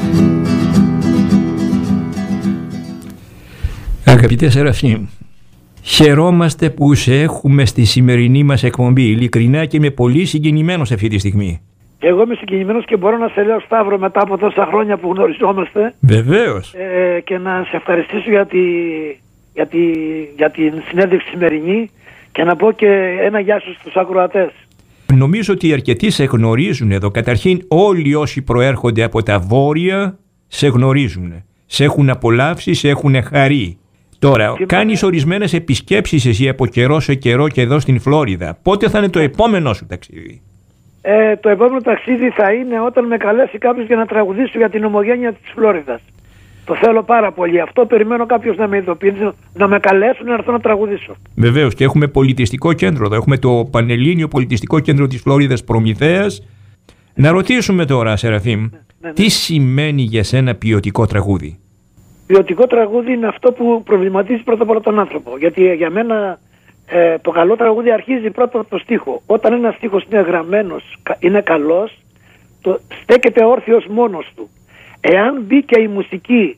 Αγαπητέ Σεραφείμ, χαιρόμαστε που σε έχουμε στη σημερινή μας εκπομπή, ειλικρινά και είμαι πολύ συγκινημένος αυτή τη στιγμή. Και εγώ είμαι συγκινημένος και μπορώ να σε λέω, Σταύρο, μετά από τόσα χρόνια που γνωριζόμαστε. Βεβαίως. Ε, και να σε ευχαριστήσω για, τη, για, τη, για την συνέντευξη σημερινή και να πω και ένα γεια σου στους ακροατές. Νομίζω ότι αρκετοί σε γνωρίζουν εδώ. Καταρχήν όλοι όσοι προέρχονται από τα βόρεια σε γνωρίζουν. Σε έχουν απολαύσει, σε έχουν χαρεί. Τώρα, και κάνεις με... ορισμένες επισκέψεις εσύ από καιρό σε καιρό και εδώ στην Φλόριδα. Πότε θα είναι το επόμενό σου ταξίδι? Ε, το επόμενο ταξίδι θα είναι όταν με καλέσει κάποιος για να τραγουδήσω για την ομογένεια της Φλόριδας. Το θέλω πάρα πολύ. Αυτό περιμένω κάποιος να με ειδοποιήσει, να με καλέσουν να έρθω να τραγουδήσω. Βεβαίως, και έχουμε πολιτιστικό κέντρο εδώ. Έχουμε το Πανελλήνιο Πολιτιστικό Κέντρο της Φλόριδας Προμηθέας. Να ρωτήσουμε τώρα, Σεραφείμ, ναι, ναι, ναι. τι σημαίνει για σένα ποιοτικό τραγούδι? Ποιοτικό τραγούδι είναι αυτό που προβληματίζει πρώτα απ' όλα τον άνθρωπο. Γιατί για μένα ε, το καλό τραγούδι αρχίζει πρώτα από το στίχο. Όταν ένας στίχος είναι γραμμένος, είναι καλός, το στέκεται όρθιος μόνος του. Εάν μπει και η μουσική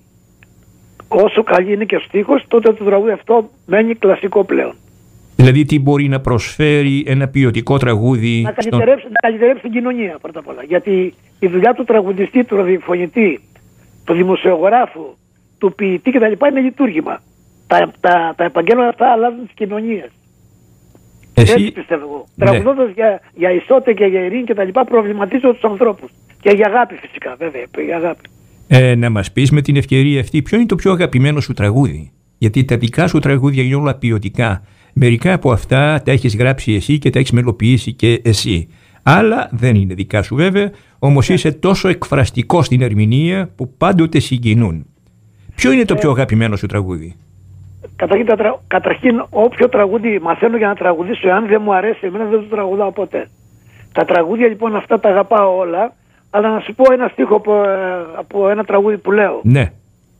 όσο καλή είναι και ο στίχος, τότε το τραγούδι αυτό μένει κλασικό πλέον. Δηλαδή τι μπορεί να προσφέρει ένα ποιοτικό τραγούδι? Να καλυτερεύσει, στον... να καλυτερεύσει την κοινωνία πρώτα απ' όλα. Γιατί η δουλειά του τραγουδιστή, του ραδιοφωνητή, του δημοσιογράφου, του ποιητή κτλ. Είναι λειτουργήμα. Τα, τα, τα επαγγέλματα αυτά αλλάζουν τις κοινωνίες. Εσύ... Έτσι πιστεύω εγώ. Ναι. Τραγουδώντας για, για ισότητα και για ειρήνη κτλ. Προβληματίζω τους ανθρώπους. Και για αγάπη φυσικά, βέβαια, για αγάπη. Ε, να μας πεις με την ευκαιρία αυτή ποιο είναι το πιο αγαπημένο σου τραγούδι? Γιατί τα δικά σου τραγούδια είναι όλα ποιοτικά. Μερικά από αυτά τα έχεις γράψει εσύ και τα έχεις μελοποιήσει και εσύ. Άλλα δεν είναι δικά σου βέβαια, όμως yeah. είσαι τόσο εκφραστικό στην ερμηνεία που πάντοτε συγκινούν. Ποιο είναι το πιο αγαπημένο σου τραγούδι? Καταρχήν, τρα... Καταρχήν όποιο τραγούδι μαθαίνω για να τραγουδήσω, εάν δεν μου αρέσει εμένα δεν το τραγουδάω ποτέ. Τα τραγούδια λοιπόν αυτά τα αγαπάω όλα, αλλά να σου πω ένα στίχο από, από ένα τραγούδι που λέω. Ναι.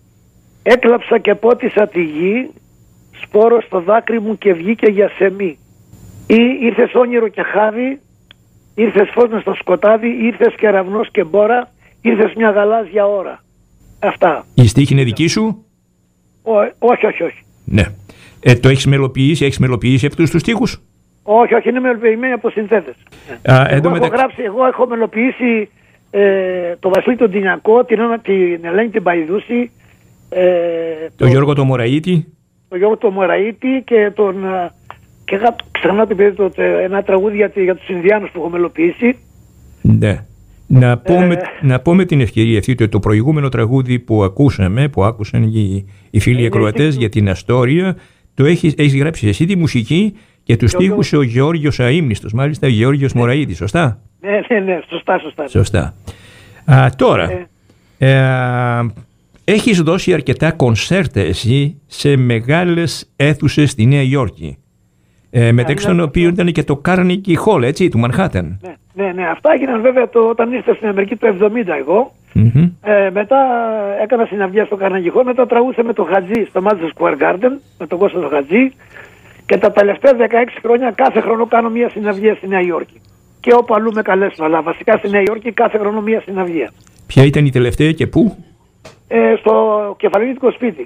Έκλαψα και πότισα τη γη, σπόρο στο δάκρυ μου και βγήκε για σεμί. Ή ήρθες όνειρο και χάδι, ήρθες φως μες στο σκοτάδι, ήρθες κεραυνός και μπόρα, ήρθες μια γαλάζια ώρα. Αυτά. Η στίχη είναι δική σου? Ό, όχι, όχι, όχι. Ναι. Ε, το έχεις μελοποιήσει, έχεις μελοποιήσει αυτούς τους στίχους? Όχι, όχι, είναι μελοποιημένοι από συνθέτες. Α, εγώ, μεταξύ... έχω γράψει, εγώ έχω μελοποιήσει ε, τον Βασίλη τον Τινιακό, την, την Ελένη την Παϊδούση, ε, τον το Γιώργο τον Μωραΐτη. Τον Γιώργο τον Μωραΐτη και τον... Και ξεχνάω το, ένα τραγούδι για, για τους Ινδιάνους που έχω μελοποιήσει. Ναι. Να πω, ε... με, να πω με την ευκαιρία αυτή ότι το προηγούμενο τραγούδι που ακούσαμε, που άκουσαν οι, οι φίλοι ακροατές για την Αστόρια, το έχεις, έχεις γράψει εσύ τη μουσική και τους στίχους ο Γεώργιος Αείμνηστος, μάλιστα ο Γεώργιος Μωραΐτης, σωστά? Ναι, ναι, ναι, σωστά, σωστά. Σωστά. Α, τώρα, ε... Ε, έχεις δώσει αρκετά κονσέρτα εσύ σε μεγάλες αίθουσες στη Νέα Υόρκη. Ε, μεταξύ των οποίων ήταν και το Carnegie Hall, έτσι, του Μανχάτεν. Ναι, ναι, ναι, αυτά έγιναν βέβαια το, όταν ήρθα στην Αμερική το εβδομήντα εγώ. Mm-hmm. Ε, μετά έκανα συναυλία στο Carnegie Hall, μετά τραγούδησα με τον Χατζή στο Madison Square Garden, με τον Κώστα τον Χατζή. Και τα τελευταία δεκαέξι χρόνια κάθε χρόνο κάνω μια συναυλία στη Νέα Υόρκη. Και όπου αλλού με καλέσουν, αλλά βασικά στη Νέα Υόρκη κάθε χρόνο μια συναυλία. Ποια ήταν η τελευταία και πού? Ε, στο Κεφαλονίτικο σπίτι.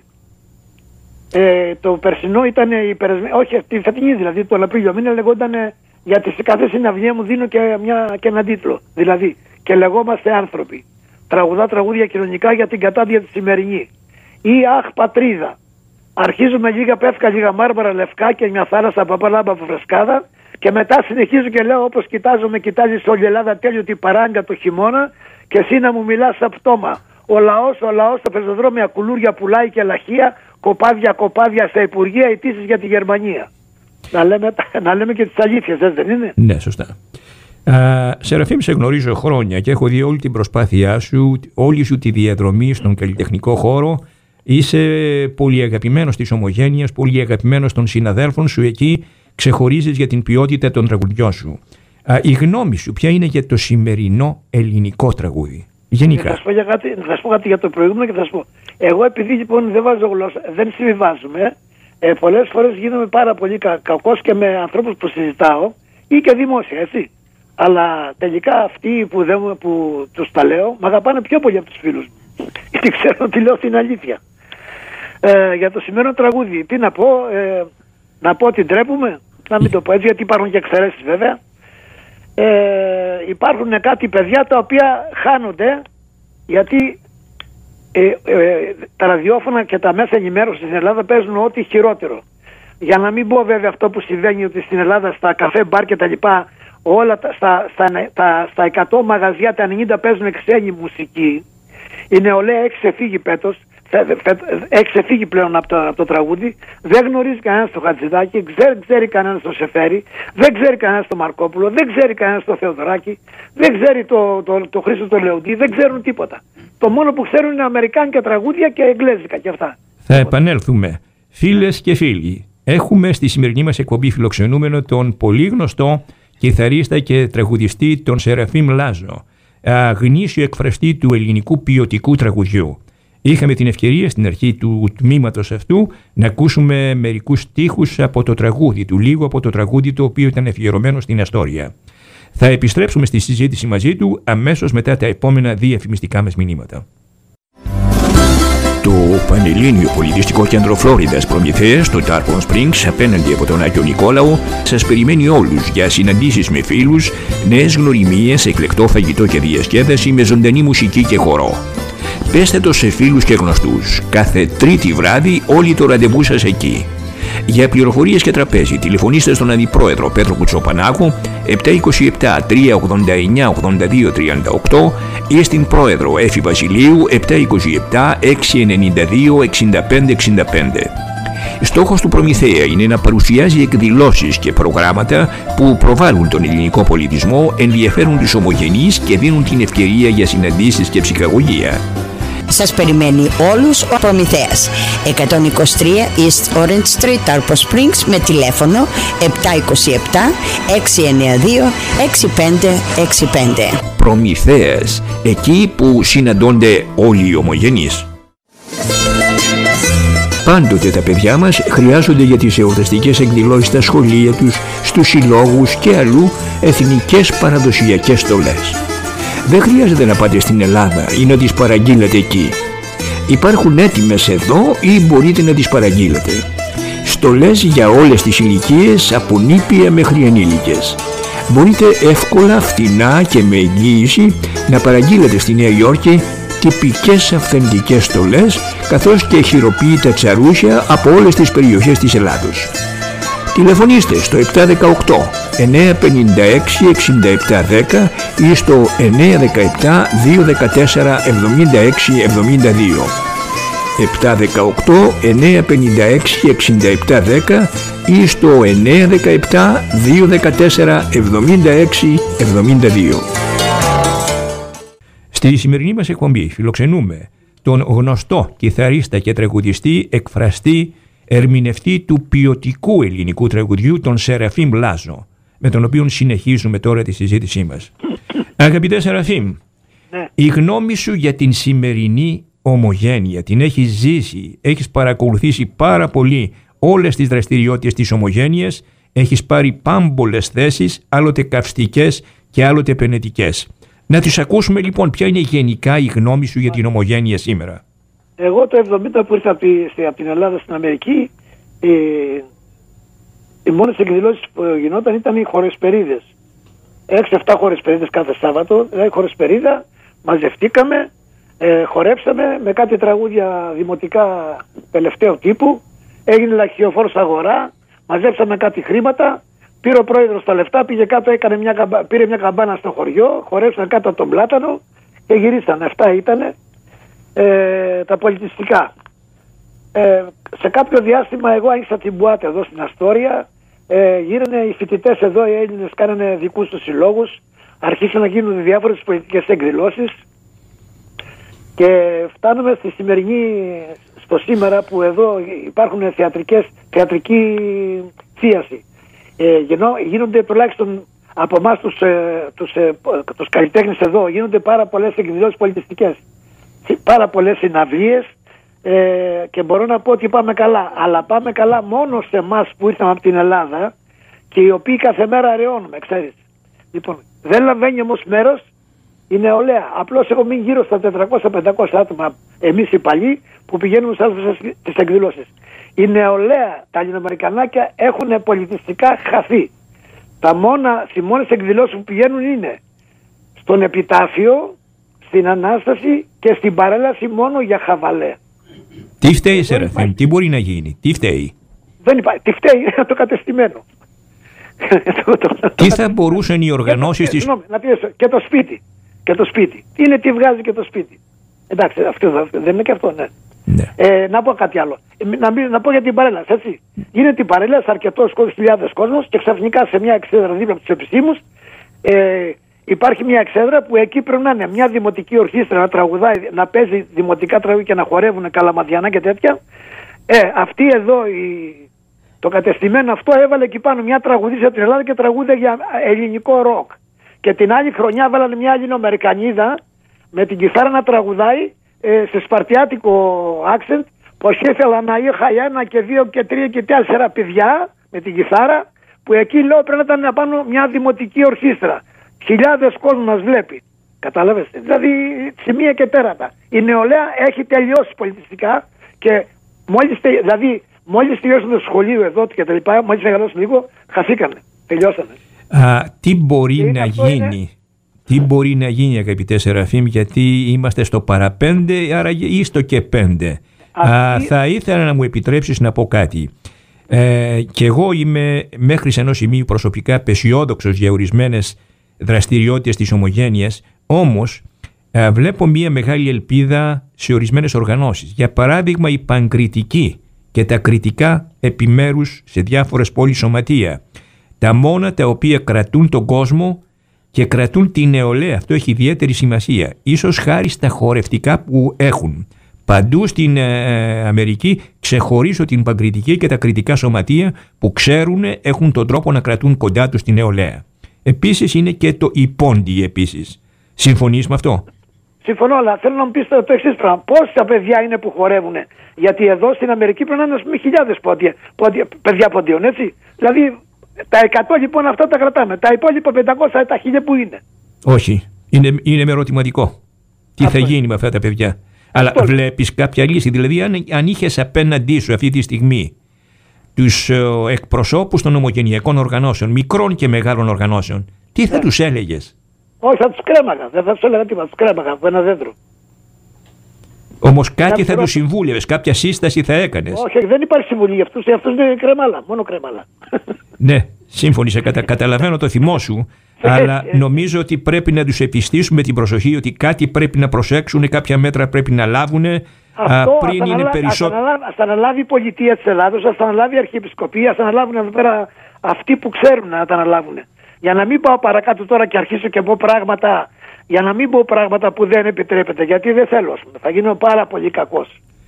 Ε, το περσινό ήταν η περασμένη, όχι τη φετινή δηλαδή, τον Απρίλιο μήνα λεγόταν, για τη κάθε συναυλία μου δίνω και, μια, και έναν τίτλο. Δηλαδή, και λεγόμαστε άνθρωποι. Τραγουδά τραγούδια κοινωνικά για την κατάδια τη σημερινή. Ή αχ πατρίδα. Αρχίζουμε λίγα πεύκα, λίγα μάρμαρα λευκά και μια θάλασσα παπαλάμπα από φρεσκάδα. Και μετά συνεχίζω και λέω όπως κοιτάζω με κοιτάζεις όλη η Ελλάδα τέλειο την παράγκα το χειμώνα και εσύ να μου μιλάς σαν πτώμα. Ο λαός, ο λαός στα πεζοδρόμια κουλούρια πουλάει και λαχεία, κοπάδια κοπάδια στα υπουργεία, αιτήσεις για τη Γερμανία. Να λέμε, να λέμε και τις αλήθειες, δεν είναι? Ναι, σωστά. Α, Σεραφείμ, σε γνωρίζω χρόνια και έχω δει όλη την προσπάθειά σου, όλη σου τη διαδρομή στον καλλιτεχνικό χώρο. Είσαι πολύ αγαπημένος της Ομογένειας, πολύ αγαπημένος των συναδέλφων σου εκεί, ξεχωρίζεις για την ποιότητα των τραγουδιών σου. Α, η γνώμη σου ποια είναι για το σημερινό ελληνικό τραγούδι, γενικά? Θα σου πω, για κάτι, θα σου πω κάτι για το προηγούμενο και θα σου πω. Εγώ επειδή λοιπόν δεν βάζω γλώσσα, δεν συμβιβάζουμε, ε, πολλές φορές γίνομαι πάρα πολύ κα, κακός και με ανθρώπους που συζητάω ή και δημόσια, έτσι. Αλλά τελικά αυτοί που, δεν, που τους τα λέω, μ' αγαπάνε πιο πολύ από τους φίλους μου. Γιατί ξέρω ότι λέω την αλήθεια. Ε, για το σημερινό τραγούδι, τι να πω, ε, να πω ότι ντρέπουμε, να μην το πω έτσι, γιατί υπάρχουν και εξαιρέσεις βέβαια. Ε, υπάρχουν κάτι παιδιά τα οποία χάνονται γιατί ε, ε, τα ραδιόφωνα και τα μέσα ενημέρωσης στην Ελλάδα παίζουν ό,τι χειρότερο. Για να μην πω βέβαια αυτό που συμβαίνει, ότι στην Ελλάδα στα καφέ, μπαρ και τα λοιπά, όλα τα, στα, στα, στα, στα εκατό μαγαζιά τα ενενήντα παίζουν ξένη μουσική. Η νεολαία έχει ξεφύγει πέτος, έχει ξεφύγει πλέον από το, από το τραγούδι, δεν γνωρίζει κανένας το Χατζηδάκη, δεν ξέρει κανένας το Σεφέρι, δεν ξέρει κανένας το Μαρκόπουλο, δεν ξέρει κανένας το Θεοδωράκη, δεν ξέρει το, το, το, το Χρήστο το Λεοντή, δεν ξέρουν τίποτα. Το μόνο που ξέρουν είναι αμερικάνικα τραγούδια και εγγλέζικα και αυτά. Θα επανέλθουμε. Φίλες και φίλοι, έχουμε στη σημερινή μας εκπομπή φιλοξενούμενο τον πολύ γνωστό κιθαρίστα και τραγουδιστή τον Σεραφείμ Λάζο, γνήσιο εκφραστή του ελληνικού ποιοτικού τραγουδιού. Είχαμε την ευκαιρία στην αρχή του τμήματος αυτού να ακούσουμε μερικούς στίχους από το τραγούδι του, λίγο από το τραγούδι το οποίο ήταν αφιερωμένο στην Αστόρια. Θα επιστρέψουμε στη συζήτηση μαζί του αμέσως μετά τα επόμενα διαφημιστικά μας μηνύματα. Το Πανελλήνιο Πολιτιστικό Κέντρο Φλόριδας Προμηθέας στο Tarpon Springs απέναντι από τον Άγιο Νικόλαο σας περιμένει όλους για συναντήσεις με φίλους, νέες γνωριμίες, εκλεκτό φαγητό και διασκέδαση με ζωντανή μουσική και χορό. Πέστε το σε φίλους και γνωστούς. Κάθε τρίτη βράδυ όλοι το ραντεβού σας εκεί. Για πληροφορίες και τραπέζι τηλεφωνήστε στον Αντιπρόεδρο Πέτρο Κουτσοπανάκο επτά δύο επτά τρία ογδόντα εννιά ογδόντα δύο τριάντα οκτώ ή στην Πρόεδρο Έφη Βασιλείου επτά δύο επτά έξι εννιά δύο εξήντα πέντε εξήντα πέντε. Στόχος του Προμηθέα είναι να παρουσιάζει εκδηλώσεις και προγράμματα που προβάλλουν τον ελληνικό πολιτισμό, ενδιαφέρουν τους ομογενείς και δίνουν την ευκαιρία για συναντήσεις και ψυχαγωγία. Σας περιμένει όλους ο Προμηθέας. εκατόν είκοσι τρία East Orange Street, Tarpon Springs, με τηλέφωνο επτά δύο επτά έξι εννιά δύο έξι πέντε έξι πέντε. Προμηθέας, εκεί που συναντώνται όλοι οι ομογενείς. Πάντοτε τα παιδιά μας χρειάζονται για τις εορταστικές εκδηλώσεις στα σχολεία τους, στους συλλόγους και αλλού εθνικές παραδοσιακές στολές. Δεν χρειάζεται να πάτε στην Ελλάδα ή να τις παραγγείλετε εκεί. Υπάρχουν έτοιμες εδώ ή μπορείτε να τις παραγγείλετε. στολές για όλες τις ηλικίες, από νήπια μέχρι ενήλικες. Μπορείτε εύκολα, φτηνά και με εγγύηση να παραγγείλετε στη Νέα Υόρκη τυπικές αυθεντικές στολές, καθώς και χειροποίητα τσαρούσια από όλες τις περιοχές της Ελλάδος. Τηλεφωνήστε στο επτά ένα οκτώ εννιά πέντε έξι εξήντα επτά δέκα ή στο εννιά ένα επτά δύο ένα τέσσερα εβδομήντα έξι εβδομήντα δύο. επτά ένα οκτώ εννιά πέντε έξι εξήντα επτά δέκα ή στο εννιά ένα επτά δύο ένα τέσσερα εβδομήντα έξι εβδομήντα δύο. Στη σημερινή μας εκπομπή φιλοξενούμε τον γνωστό κιθαρίστα και τραγουδιστή, εκφραστή, ερμηνευτή του ποιοτικού ελληνικού τραγουδιού, τον Σεραφείμ Λάζο, με τον οποίο συνεχίζουμε τώρα τη συζήτησή μας. Αγαπητέ Σεραφείμ, ναι. Η γνώμη σου για την σημερινή ομογένεια, την έχεις ζήσει, έχεις παρακολουθήσει πάρα πολύ όλες τις δραστηριότητες της ομογένειας, έχεις πάρει πάμπολες θέσεις, άλλοτε καυστικές και άλλοτε επενετικές. Να τις ακούσουμε λοιπόν, ποια είναι γενικά η γνώμη σου για την ομογένεια σήμερα. Εγώ το εβδομήντα που ήρθα από την Ελλάδα στην Αμερική, οι, οι μόνες εκδηλώσεις που γινόταν ήταν οι χορεσπερίδες. έξι εφτά χορεσπερίδες κάθε Σάββατο, δηλαδή χορεσπερίδα, μαζευτήκαμε, ε, χορέψαμε με κάτι τραγούδια δημοτικά τελευταίου τύπου, έγινε λαχιοφόρος αγορά, μαζέψαμε κάτι χρήματα, πήρε ο πρόεδρος τα λεφτά, πήγε κάτω, έκανε μια καμπα... πήρε μια καμπάνα στο χωριό, χορέψαν κάτω από τον πλάτανο και γυρίσαν. Αυτά ήτανε ε, τα πολιτιστικά. Ε, σε κάποιο διάστημα εγώ άνοιξα την Μπουάτ εδώ στην Αστόρια, ε, γύρανε οι φοιτητές εδώ, οι Έλληνες κάνανε δικούς τους συλλόγους, αρχίσαν να γίνουν διάφορες πολιτικές εκδηλώσεις και φτάνουμε στη σημερινή, στο σήμερα που εδώ υπάρχουν θεατρικές, θεατρική θίαση. Ε, γίνονται τουλάχιστον από εμάς τους, ε, τους, ε, τους καλλιτέχνες εδώ, γίνονται πάρα πολλές εκδηλώσεις πολιτιστικές, πάρα πολλές συναυλίες ε, και μπορώ να πω ότι πάμε καλά, αλλά πάμε καλά μόνο σε εμάς που ήρθαμε από την Ελλάδα και οι οποίοι κάθε μέρα αραιώνουμε, ξέρεις. Λοιπόν, δεν λαμβάνει όμως μέρος η νεολαία, απλώς έχω μείνει γύρω στα τετρακόσια με πεντακόσια άτομα εμείς οι παλιοί που πηγαίνουμε σε άλλες τις εκδηλώσεις. Η νεολαία, τα ελληνοαμερικανάκια έχουν πολιτιστικά χαθεί. Τα μόνα, οι μόνες εκδηλώσεις που πηγαίνουν είναι στον επιτάφιο, στην Ανάσταση και στην παρέλαση μόνο για χαβαλέ. Τι φταίει, Σεραφείμ, τι μπορεί να γίνει, τι φταίει? Δεν υπάρχει, τι φταίει, είναι το κατεστημένο. Τι θα μπορούσαν οι οργανώσεις της... Να πει και το σπίτι, και το σπίτι. Τι είναι, τι βγάζει και το σπίτι. Εντάξει, αυτό δεν είναι και αυτό, ναι. Ναι. Ε, να πω κάτι άλλο. Να, μην, να πω για την παρέλαση, έτσι. Γίνεται η παρέλαση, αρκετός κόσμος, χιλιάδες κόσμος και ξαφνικά σε μια εξέδρα δίπλα από τους επιστήμους ε, υπάρχει μια εξέδρα που εκεί πρέπει να είναι μια δημοτική ορχήστρα να τραγουδάει, να παίζει δημοτικά τραγούδια και να χορεύουν καλαμαδιανά και τέτοια. Ε, αυτή εδώ, η, το κατεστημένο αυτό έβαλε εκεί πάνω μια τραγουδίστρια από την Ελλάδα και τραγούδια για ελληνικό ροκ. Και την άλλη χρονιά βάλανε μια Ελληνοαμερικανίδα με την κιθάρα να τραγουδάει ε, σε σπαρτιάτικο accent, πως ήθελα να είχα ένα και δύο και τρία και τέσσερα παιδιά με την κιθάρα, που εκεί λέω πρέπει να ήταν να πάνω μια δημοτική ορχήστρα. Χιλιάδες κόσμος μας βλέπει. Κατάλαβες. Δηλαδή σημεία και τέρατα. Η νεολαία έχει τελειώσει πολιτιστικά και μόλις, δηλαδή, μόλις τελειώσουν το σχολείο εδώ και τα λοιπά, μόλις μεγαλώσουν λίγο, χαθήκανε. Τελειώσανε. Α, τι μπορεί και να γίνει... Είναι... Τι μπορεί να γίνει, αγαπητέ Σεραφείμ, γιατί είμαστε στο παραπέντε, άρα ή στο και πέντε. Α, θα ήθελα να μου επιτρέψεις να πω κάτι. Ε, και εγώ είμαι μέχρι σε ενός σημείου προσωπικά απεσιόδοξος για ορισμένες δραστηριότητες της ομογένειας, όμως ε, βλέπω μια μεγάλη ελπίδα σε ορισμένες οργανώσεις. Για παράδειγμα, η Παγκριτική και τα κριτικά επιμέρους σε διάφορες πόλεις σωματεία. Τα μόνα τα οποία κρατούν τον κόσμο και κρατούν τη νεολαία. Αυτό έχει ιδιαίτερη σημασία. Ίσως χάρη στα χορευτικά που έχουν. Παντού στην ε, Αμερική ξεχωρίζω την Παγκριτική και τα κριτικά σωματεία που ξέρουν, έχουν τον τρόπο να κρατούν κοντά τους τη νεολαία. Επίσης είναι και το υπόντι επίσης. Συμφωνείς με αυτό? Συμφωνώ, αλλά θέλω να μου πεις το εξής πράγμα. Πόσα παιδιά είναι που χορεύουν? Γιατί εδώ στην Αμερική πρέπει να είναι με χιλιάδες πόντια, πόντια, παιδιά ποντίων, έτσι. Δηλαδή τα εκατό λοιπόν αυτά τα κρατάμε. Τα υπόλοιπα πεντακόσια, τα χίλια που είναι? Όχι. Είναι, είναι με ερωτηματικό. Τι αυτό θα γίνει με αυτά τα παιδιά? Αλλά αυτό βλέπεις κάποια λύση? Δηλαδή αν, αν είχες απέναντί σου αυτή τη στιγμή τους ε, εκπροσώπους των ομογενειακών οργανώσεων, μικρών και μεγάλων οργανώσεων, τι θα yeah. τους έλεγες? Όχι, θα τους κρέμαγα, δεν θα τους έλεγα τίποτα, θα τους κρέμαγα από ένα δέντρο. Όμως κάτι θα τους συμβούλευες, κάποια σύσταση θα έκανες? Όχι, δεν υπάρχει συμβουλή για αυτούς, αυτούς είναι κρέμαλα, μόνο κρέμαλα. Ναι, σύμφωνοι, κατα, καταλαβαίνω το θυμό σου, αλλά νομίζω ότι πρέπει να τους επιστήσουμε την προσοχή ότι κάτι πρέπει να προσέξουν, κάποια μέτρα πρέπει να λάβουν. Αυτό πριν ας είναι περισσότερο. Ας αναλάβει η πολιτεία της Ελλάδος, ας αναλάβει η Αρχιεπισκοπή, ας αναλάβουν εδώ πέρα αυτοί που ξέρουν να τα αναλάβουν. Για να μην πάω παρακάτω τώρα και αρχίσω και πω πράγματα, για να μην πω πράγματα που δεν επιτρέπεται, γιατί δεν θέλω, ας πούμε, θα γίνω πάρα πολύ κακός.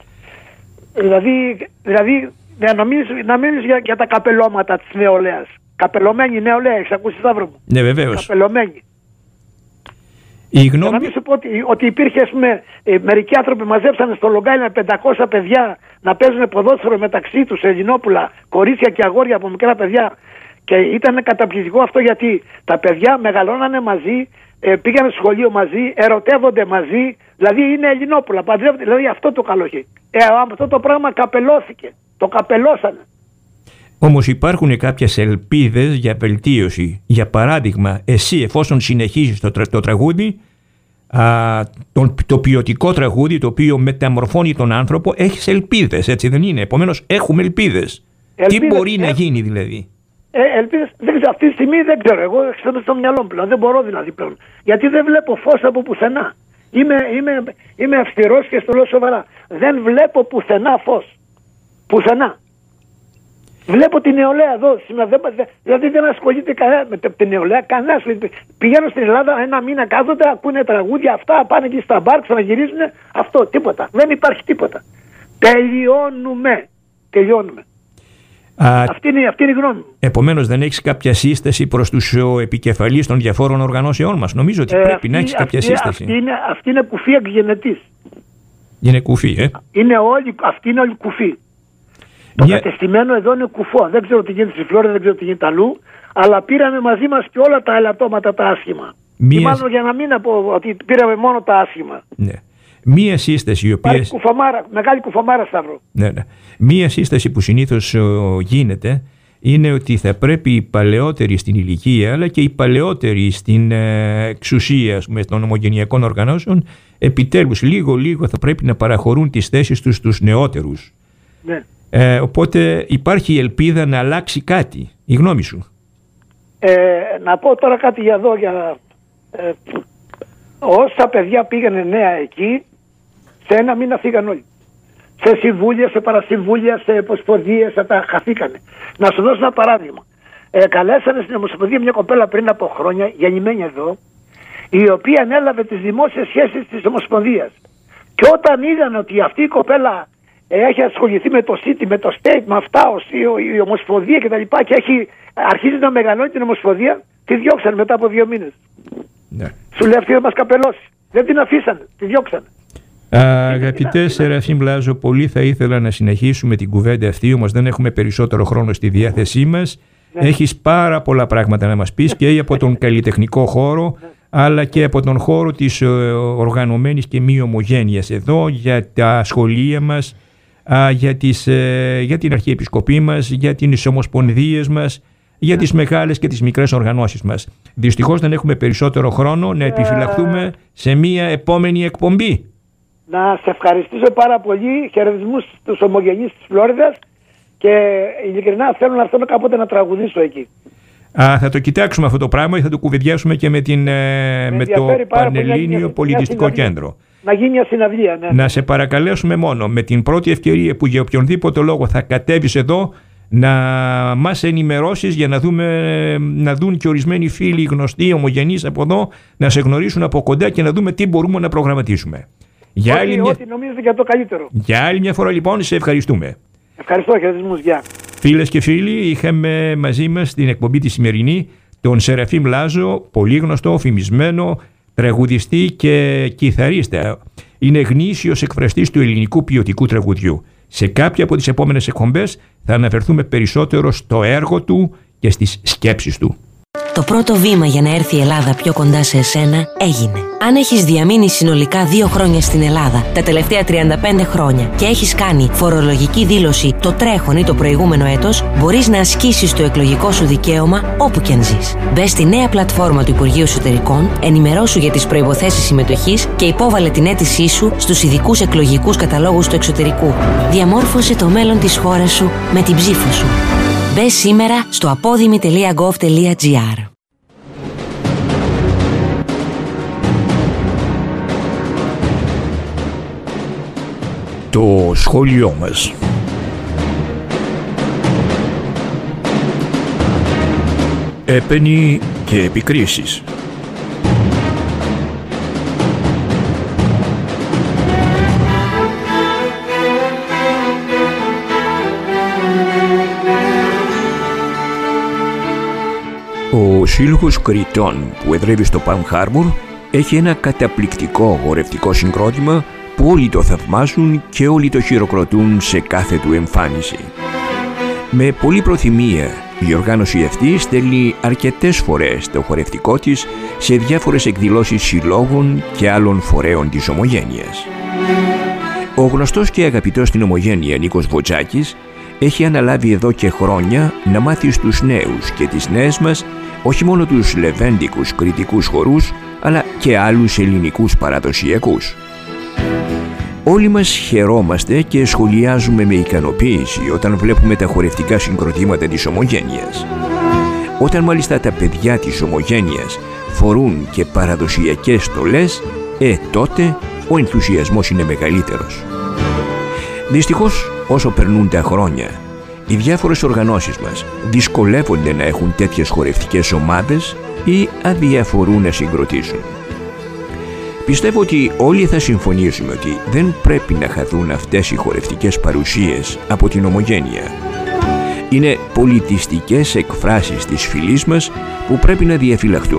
Δηλαδή, δηλαδή να μιλήσω, να μιλήσω για, για τα καπελώματα της νεολαίας. Καπελωμένη νεολαία, έχεις ακούσει, Σταύρο μου? Ναι, βεβαίως. Καπελωμένη. Η γνώμη... Για να μην σου πω ότι, ότι υπήρχε, ας πούμε, ε, μερικοί άνθρωποι μαζέψανε στο Λογκάι με πεντακόσια παιδιά να παίζουν ποδόσφαιρο μεταξύ τους, Ελληνόπουλα, κορίτσια και αγόρια από μικρά παιδιά. Και ήταν καταπληκτικό αυτό, γιατί τα παιδιά μεγαλώνανε μαζί, ε, πήγανε στο σχολείο μαζί, ερωτεύονται μαζί, δηλαδή είναι Ελληνόπουλα, παντρεύονται, δηλαδή αυτό το καλό έχει. Ε, αυτό το πράγμα καπελώθηκε, το καπελώσανε. Όμως υπάρχουν κάποιες ελπίδες για βελτίωση. Για παράδειγμα, εσύ εφόσον συνεχίζεις το, τρα, το τραγούδι, α, το, το ποιοτικό τραγούδι το οποίο μεταμορφώνει τον άνθρωπο, έχεις ελπίδες, έτσι δεν είναι? Επομένως έχουμε ελπίδες. ελπίδες Τι μπορεί ε, να γίνει δηλαδή? Ε, ελπίδες, δεν ξέρω, αυτή τη στιγμή δεν ξέρω, εγώ ξέρω στο μυαλό μου πλέον, δεν μπορώ δηλαδή πλέον. Γιατί δεν βλέπω φως από πουθενά. Είμαι, είμαι, είμαι αυστηρός και στο λέω σοβαρά. Δεν βλέπω πουθενά φως. Πουθενά. Βλέπω την νεολαία εδώ σήμερα, δηλαδή δεν ασχολείται κανένα με την νεολαία, κανένα. Πηγαίνω στην Ελλάδα ένα μήνα, κάθονται, ακούνε τραγούδια αυτά, πάνε εκεί στα μπαρ, ξαναγυρίζουν, αυτό, τίποτα. Δεν υπάρχει τίποτα. Τελειώνουμε. Τελειώνουμε. Α, αυτή, είναι, αυτή είναι η γνώμη μου. Επομένως δεν έχεις κάποια σύσταση προς τους επικεφαλείς των διαφόρων οργανώσεων μας? Νομίζω ότι ε, πρέπει αυτή, να έχεις κάποια αυτή, σύσταση. Αυτή είναι, αυτή είναι κουφή εκγενετής. Είναι κουφή, ε. Είναι όλοι, αυτή είναι όλοι κουφή. Το yeah. κατεστημένο εδώ είναι κουφό. Δεν ξέρω τι γίνεται στη Φλόριδα, δεν ξέρω τι γίνεται αλλού. Αλλά πήραμε μαζί μας και όλα τα ελαττώματα τα άσχημα. Μία... Ή μάλλον για να μην πω ότι πήραμε μόνο τα άσχημα. Ναι. Μία σύσταση η οποία. Κουφαμάρα, μεγάλη κουφαμάρα, Σταύρο. Ναι, ναι. Μία σύσταση που συνήθως ο, γίνεται είναι ότι θα πρέπει οι παλαιότεροι στην ηλικία αλλά και οι παλαιότεροι στην ε, εξουσία με των ομογενειακών οργανώσεων επιτέλους λίγο-λίγο θα πρέπει να παραχωρούν τις θέσεις τους στους νεότερους. Ναι. Ε, οπότε υπάρχει η ελπίδα να αλλάξει κάτι. Η γνώμη σου? Ε, να πω τώρα κάτι για εδώ. Για, ε, όσα παιδιά πήγανε νέα εκεί, σε ένα μήνα φύγαν όλοι. Σε συμβούλια, σε παρασυμβούλια, σε υποσποδίες, τα χαθήκανε. Να σου δώσω ένα παράδειγμα. Ε, καλέσανε στην Ομοσπονδία μια κοπέλα πριν από χρόνια, γεννημένη εδώ, η οποία ανέλαβε τις δημόσιες σχέσεις της Ομοσπονδίας. Και όταν είδαν ότι αυτή η κοπέλα έχει ασχοληθεί με το City, με το State, με αυτά, η Ομοσπονδία κτλ. Και, και έχει αρχίσει να μεγαλώνει την Ομοσπονδία, τη διώξανε μετά από δύο μήνες. Ναι. Σου λέει αυτή θα μας καπελώσει. Δεν την αφήσανε, τη διώξανε. Αγαπητέ Σεραφείμ Λάζο, πολύ θα ήθελα να συνεχίσουμε την κουβέντα αυτή, όμως δεν έχουμε περισσότερο χρόνο στη διάθεσή μας. Ναι. Έχεις πάρα πολλά πράγματα να μας πεις και από τον καλλιτεχνικό χώρο, ναι, αλλά και από τον χώρο της οργανωμένης και μη ομογένειας εδώ, για τα σχολεία μας, για, τις, για την Αρχιεπισκοπή μας, για τις ομοσπονδίες μας, για τις μεγάλες και τις μικρές οργανώσεις μας. Δυστυχώς δεν έχουμε περισσότερο χρόνο να επιφυλαχθούμε σε μία επόμενη εκπομπή. Να σε ευχαριστήσω πάρα πολύ. Χαιρετισμούς στους ομογενείς της Φλόριδας και ειλικρινά θέλω να έρθω κάποτε να τραγουδήσω εκεί. Α, θα το κοιτάξουμε αυτό το πράγμα και θα το κουβεντιάσουμε και με, την, με, με το Πανελλήνιο Πολιτιστικό Κέντρο. Να γίνει μια συναυλία, ναι. Να σε παρακαλέσουμε μόνο με την πρώτη ευκαιρία που για οποιονδήποτε λόγο θα κατέβεις εδώ να μας ενημερώσεις για να, δούμε, να δουν και ορισμένοι φίλοι γνωστοί ομογενείς από εδώ να σε γνωρίσουν από κοντά και να δούμε τι μπορούμε να προγραμματίσουμε. Για ό,τι, άλλη μια... ό,τι νομίζετε για το καλύτερο. Για άλλη μια φορά λοιπόν σε ευχαριστούμε. Ευχαριστώ, χαιρετισμούς, γεια. Φίλες και φίλοι, είχαμε μαζί μας την εκπομπή τη σημερινή τον Σεραφείμ Λάζο, πολύ γνωστό, φημισμένο τραγουδιστή και κιθαρίστα. Είναι γνήσιος εκφραστής του ελληνικού ποιοτικού τραγουδιού. Σε κάποια από τις επόμενες εκπομπές θα αναφερθούμε περισσότερο στο έργο του και στις σκέψεις του. Το πρώτο βήμα για να έρθει η Ελλάδα πιο κοντά σε εσένα έγινε. Αν έχεις διαμείνει συνολικά δύο χρόνια στην Ελλάδα τα τελευταία τριάντα πέντε χρόνια και έχεις κάνει φορολογική δήλωση το τρέχον ή το προηγούμενο έτος, μπορείς να ασκήσεις το εκλογικό σου δικαίωμα όπου και αν ζεις. Μπες στη νέα πλατφόρμα του Υπουργείου Εσωτερικών, ενημερώσου για τις προϋποθέσεις συμμετοχής και υπόβαλε την αίτησή σου στους ειδικούς εκλογικούς καταλόγους του εξωτερικού. Διαμόρφωσε το μέλλον της χώρας σου με την ψήφο σου. Μπες σήμερα στο απόδημη τελεία γκοβ τελεία τζι άρ. Το σχόλιο μας. Έπαινοι και επικρίσεις. Ο Σύλλογος Κριτών που εδρεύει στο Palm Harbor έχει ένα καταπληκτικό χορευτικό συγκρότημα που όλοι το θαυμάζουν και όλοι το χειροκροτούν σε κάθε του εμφάνιση. Με πολλή προθυμία η οργάνωση αυτή στέλνει αρκετές φορές το χορευτικό της σε διάφορες εκδηλώσεις συλλόγων και άλλων φορέων της Ομογένειας. Ο γνωστός και αγαπητός στην Ομογένεια Νίκος Βοτζάκης έχει αναλάβει εδώ και χρόνια να μάθει στους νέους και τις νέες μας όχι μόνο τους λεβέντικους κριτικούς χορούς, αλλά και άλλους ελληνικούς παραδοσιακούς. Όλοι μας χαιρόμαστε και σχολιάζουμε με ικανοποίηση όταν βλέπουμε τα χορευτικά συγκροτήματα της Ομογένειας. Όταν μάλιστα τα παιδιά της Ομογένειας φορούν και παραδοσιακές στολές, ε, τότε ο ενθουσιασμός είναι μεγαλύτερος. Δυστυχώς, όσο περνούν τα χρόνια, οι διάφορες οργανώσεις μας δυσκολεύονται να έχουν τέτοιες χορευτικές ομάδες ή αδιαφορούν να συγκροτήσουν. Πιστεύω ότι όλοι θα συμφωνήσουμε ότι δεν πρέπει να χαθούν αυτές οι χορευτικές παρουσίες από την Ομογένεια. Είναι πολιτιστικές εκφράσεις της φυλής μας που πρέπει να διαφυλαχτούν.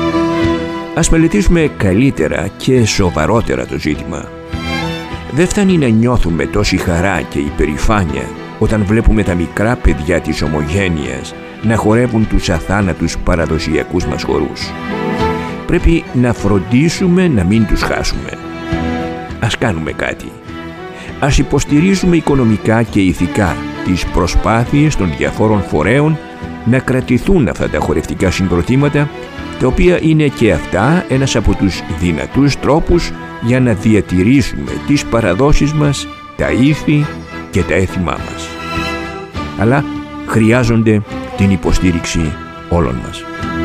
Ας μελετήσουμε καλύτερα και σοβαρότερα το ζήτημα. Δεν φτάνει να νιώθουμε τόση χαρά και υπερηφάνεια όταν βλέπουμε τα μικρά παιδιά της Ομογένειας να χορεύουν τους αθάνατους παραδοσιακούς μας χορούς. Πρέπει να φροντίσουμε να μην τους χάσουμε. Ας κάνουμε κάτι. Ας υποστηρίζουμε οικονομικά και ηθικά τις προσπάθειες των διαφόρων φορέων να κρατηθούν αυτά τα χορευτικά συγκροτήματα, τα οποία είναι και αυτά ένας από τους δυνατούς τρόπους για να διατηρήσουμε τις παραδόσεις μας, τα ήθη και τα έθιμά μας. Αλλά χρειάζονται την υποστήριξη όλων μας.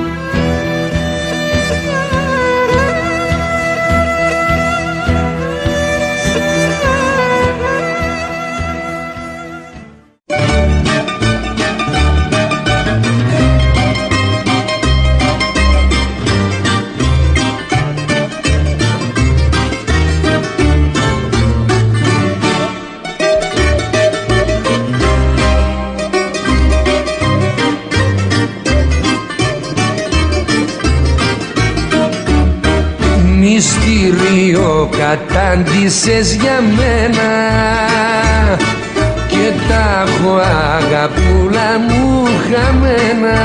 Μυστήριο κατάντησες για μένα και τα έχω αγαπούλα μου χαμένα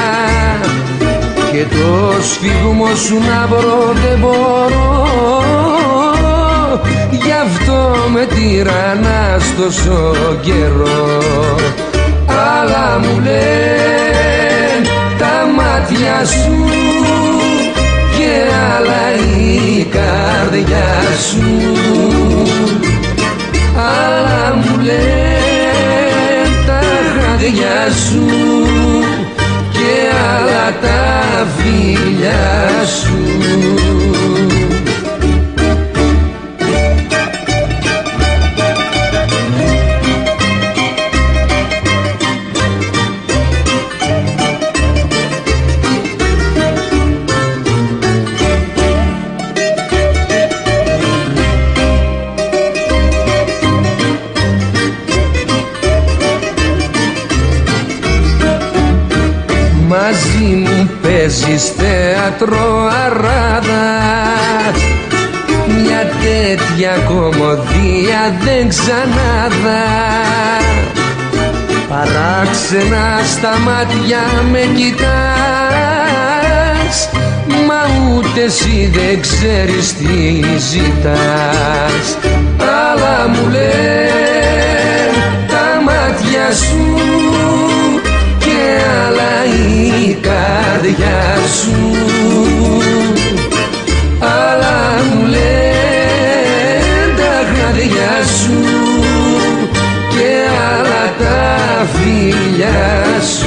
και το σφίγμο σου να βρω δεν μπορώ, γι' αυτό με τυραννάς τόσο καιρό. Αλλά μου λένε τα μάτια σου και άλλα η καρδιά σου, αλλά μου λένε τα χάδια σου και άλλα τα φιλιά σου. Μαζί μου παίζεις θέατρο αράδα, μια τέτοια κομμωδία δεν ξανάδα. Παράξενα στα μάτια με κοιτάς, μα ούτε εσύ δεν ξέρεις τι ζητάς. Αλλά μου λένε τα μάτια σου και άλλα η καρδιά σου. Αλλά μου λένε τα γραδιά σου και άλλα τα φιλιά σου.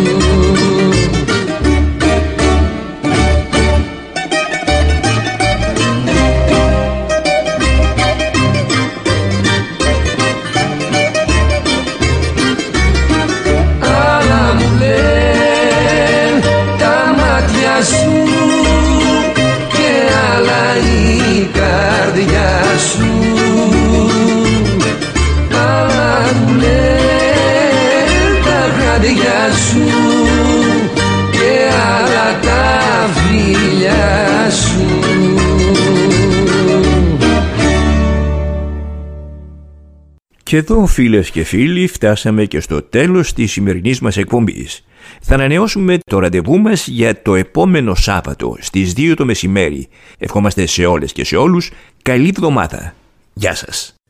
Και εδώ, φίλες και φίλοι, φτάσαμε και στο τέλος της σημερινής μας εκπομπής. Θα ανανεώσουμε το ραντεβού μας για το επόμενο Σάββατο στις δύο το μεσημέρι. Ευχόμαστε σε όλες και σε όλους καλή εβδομάδα. Γεια σας.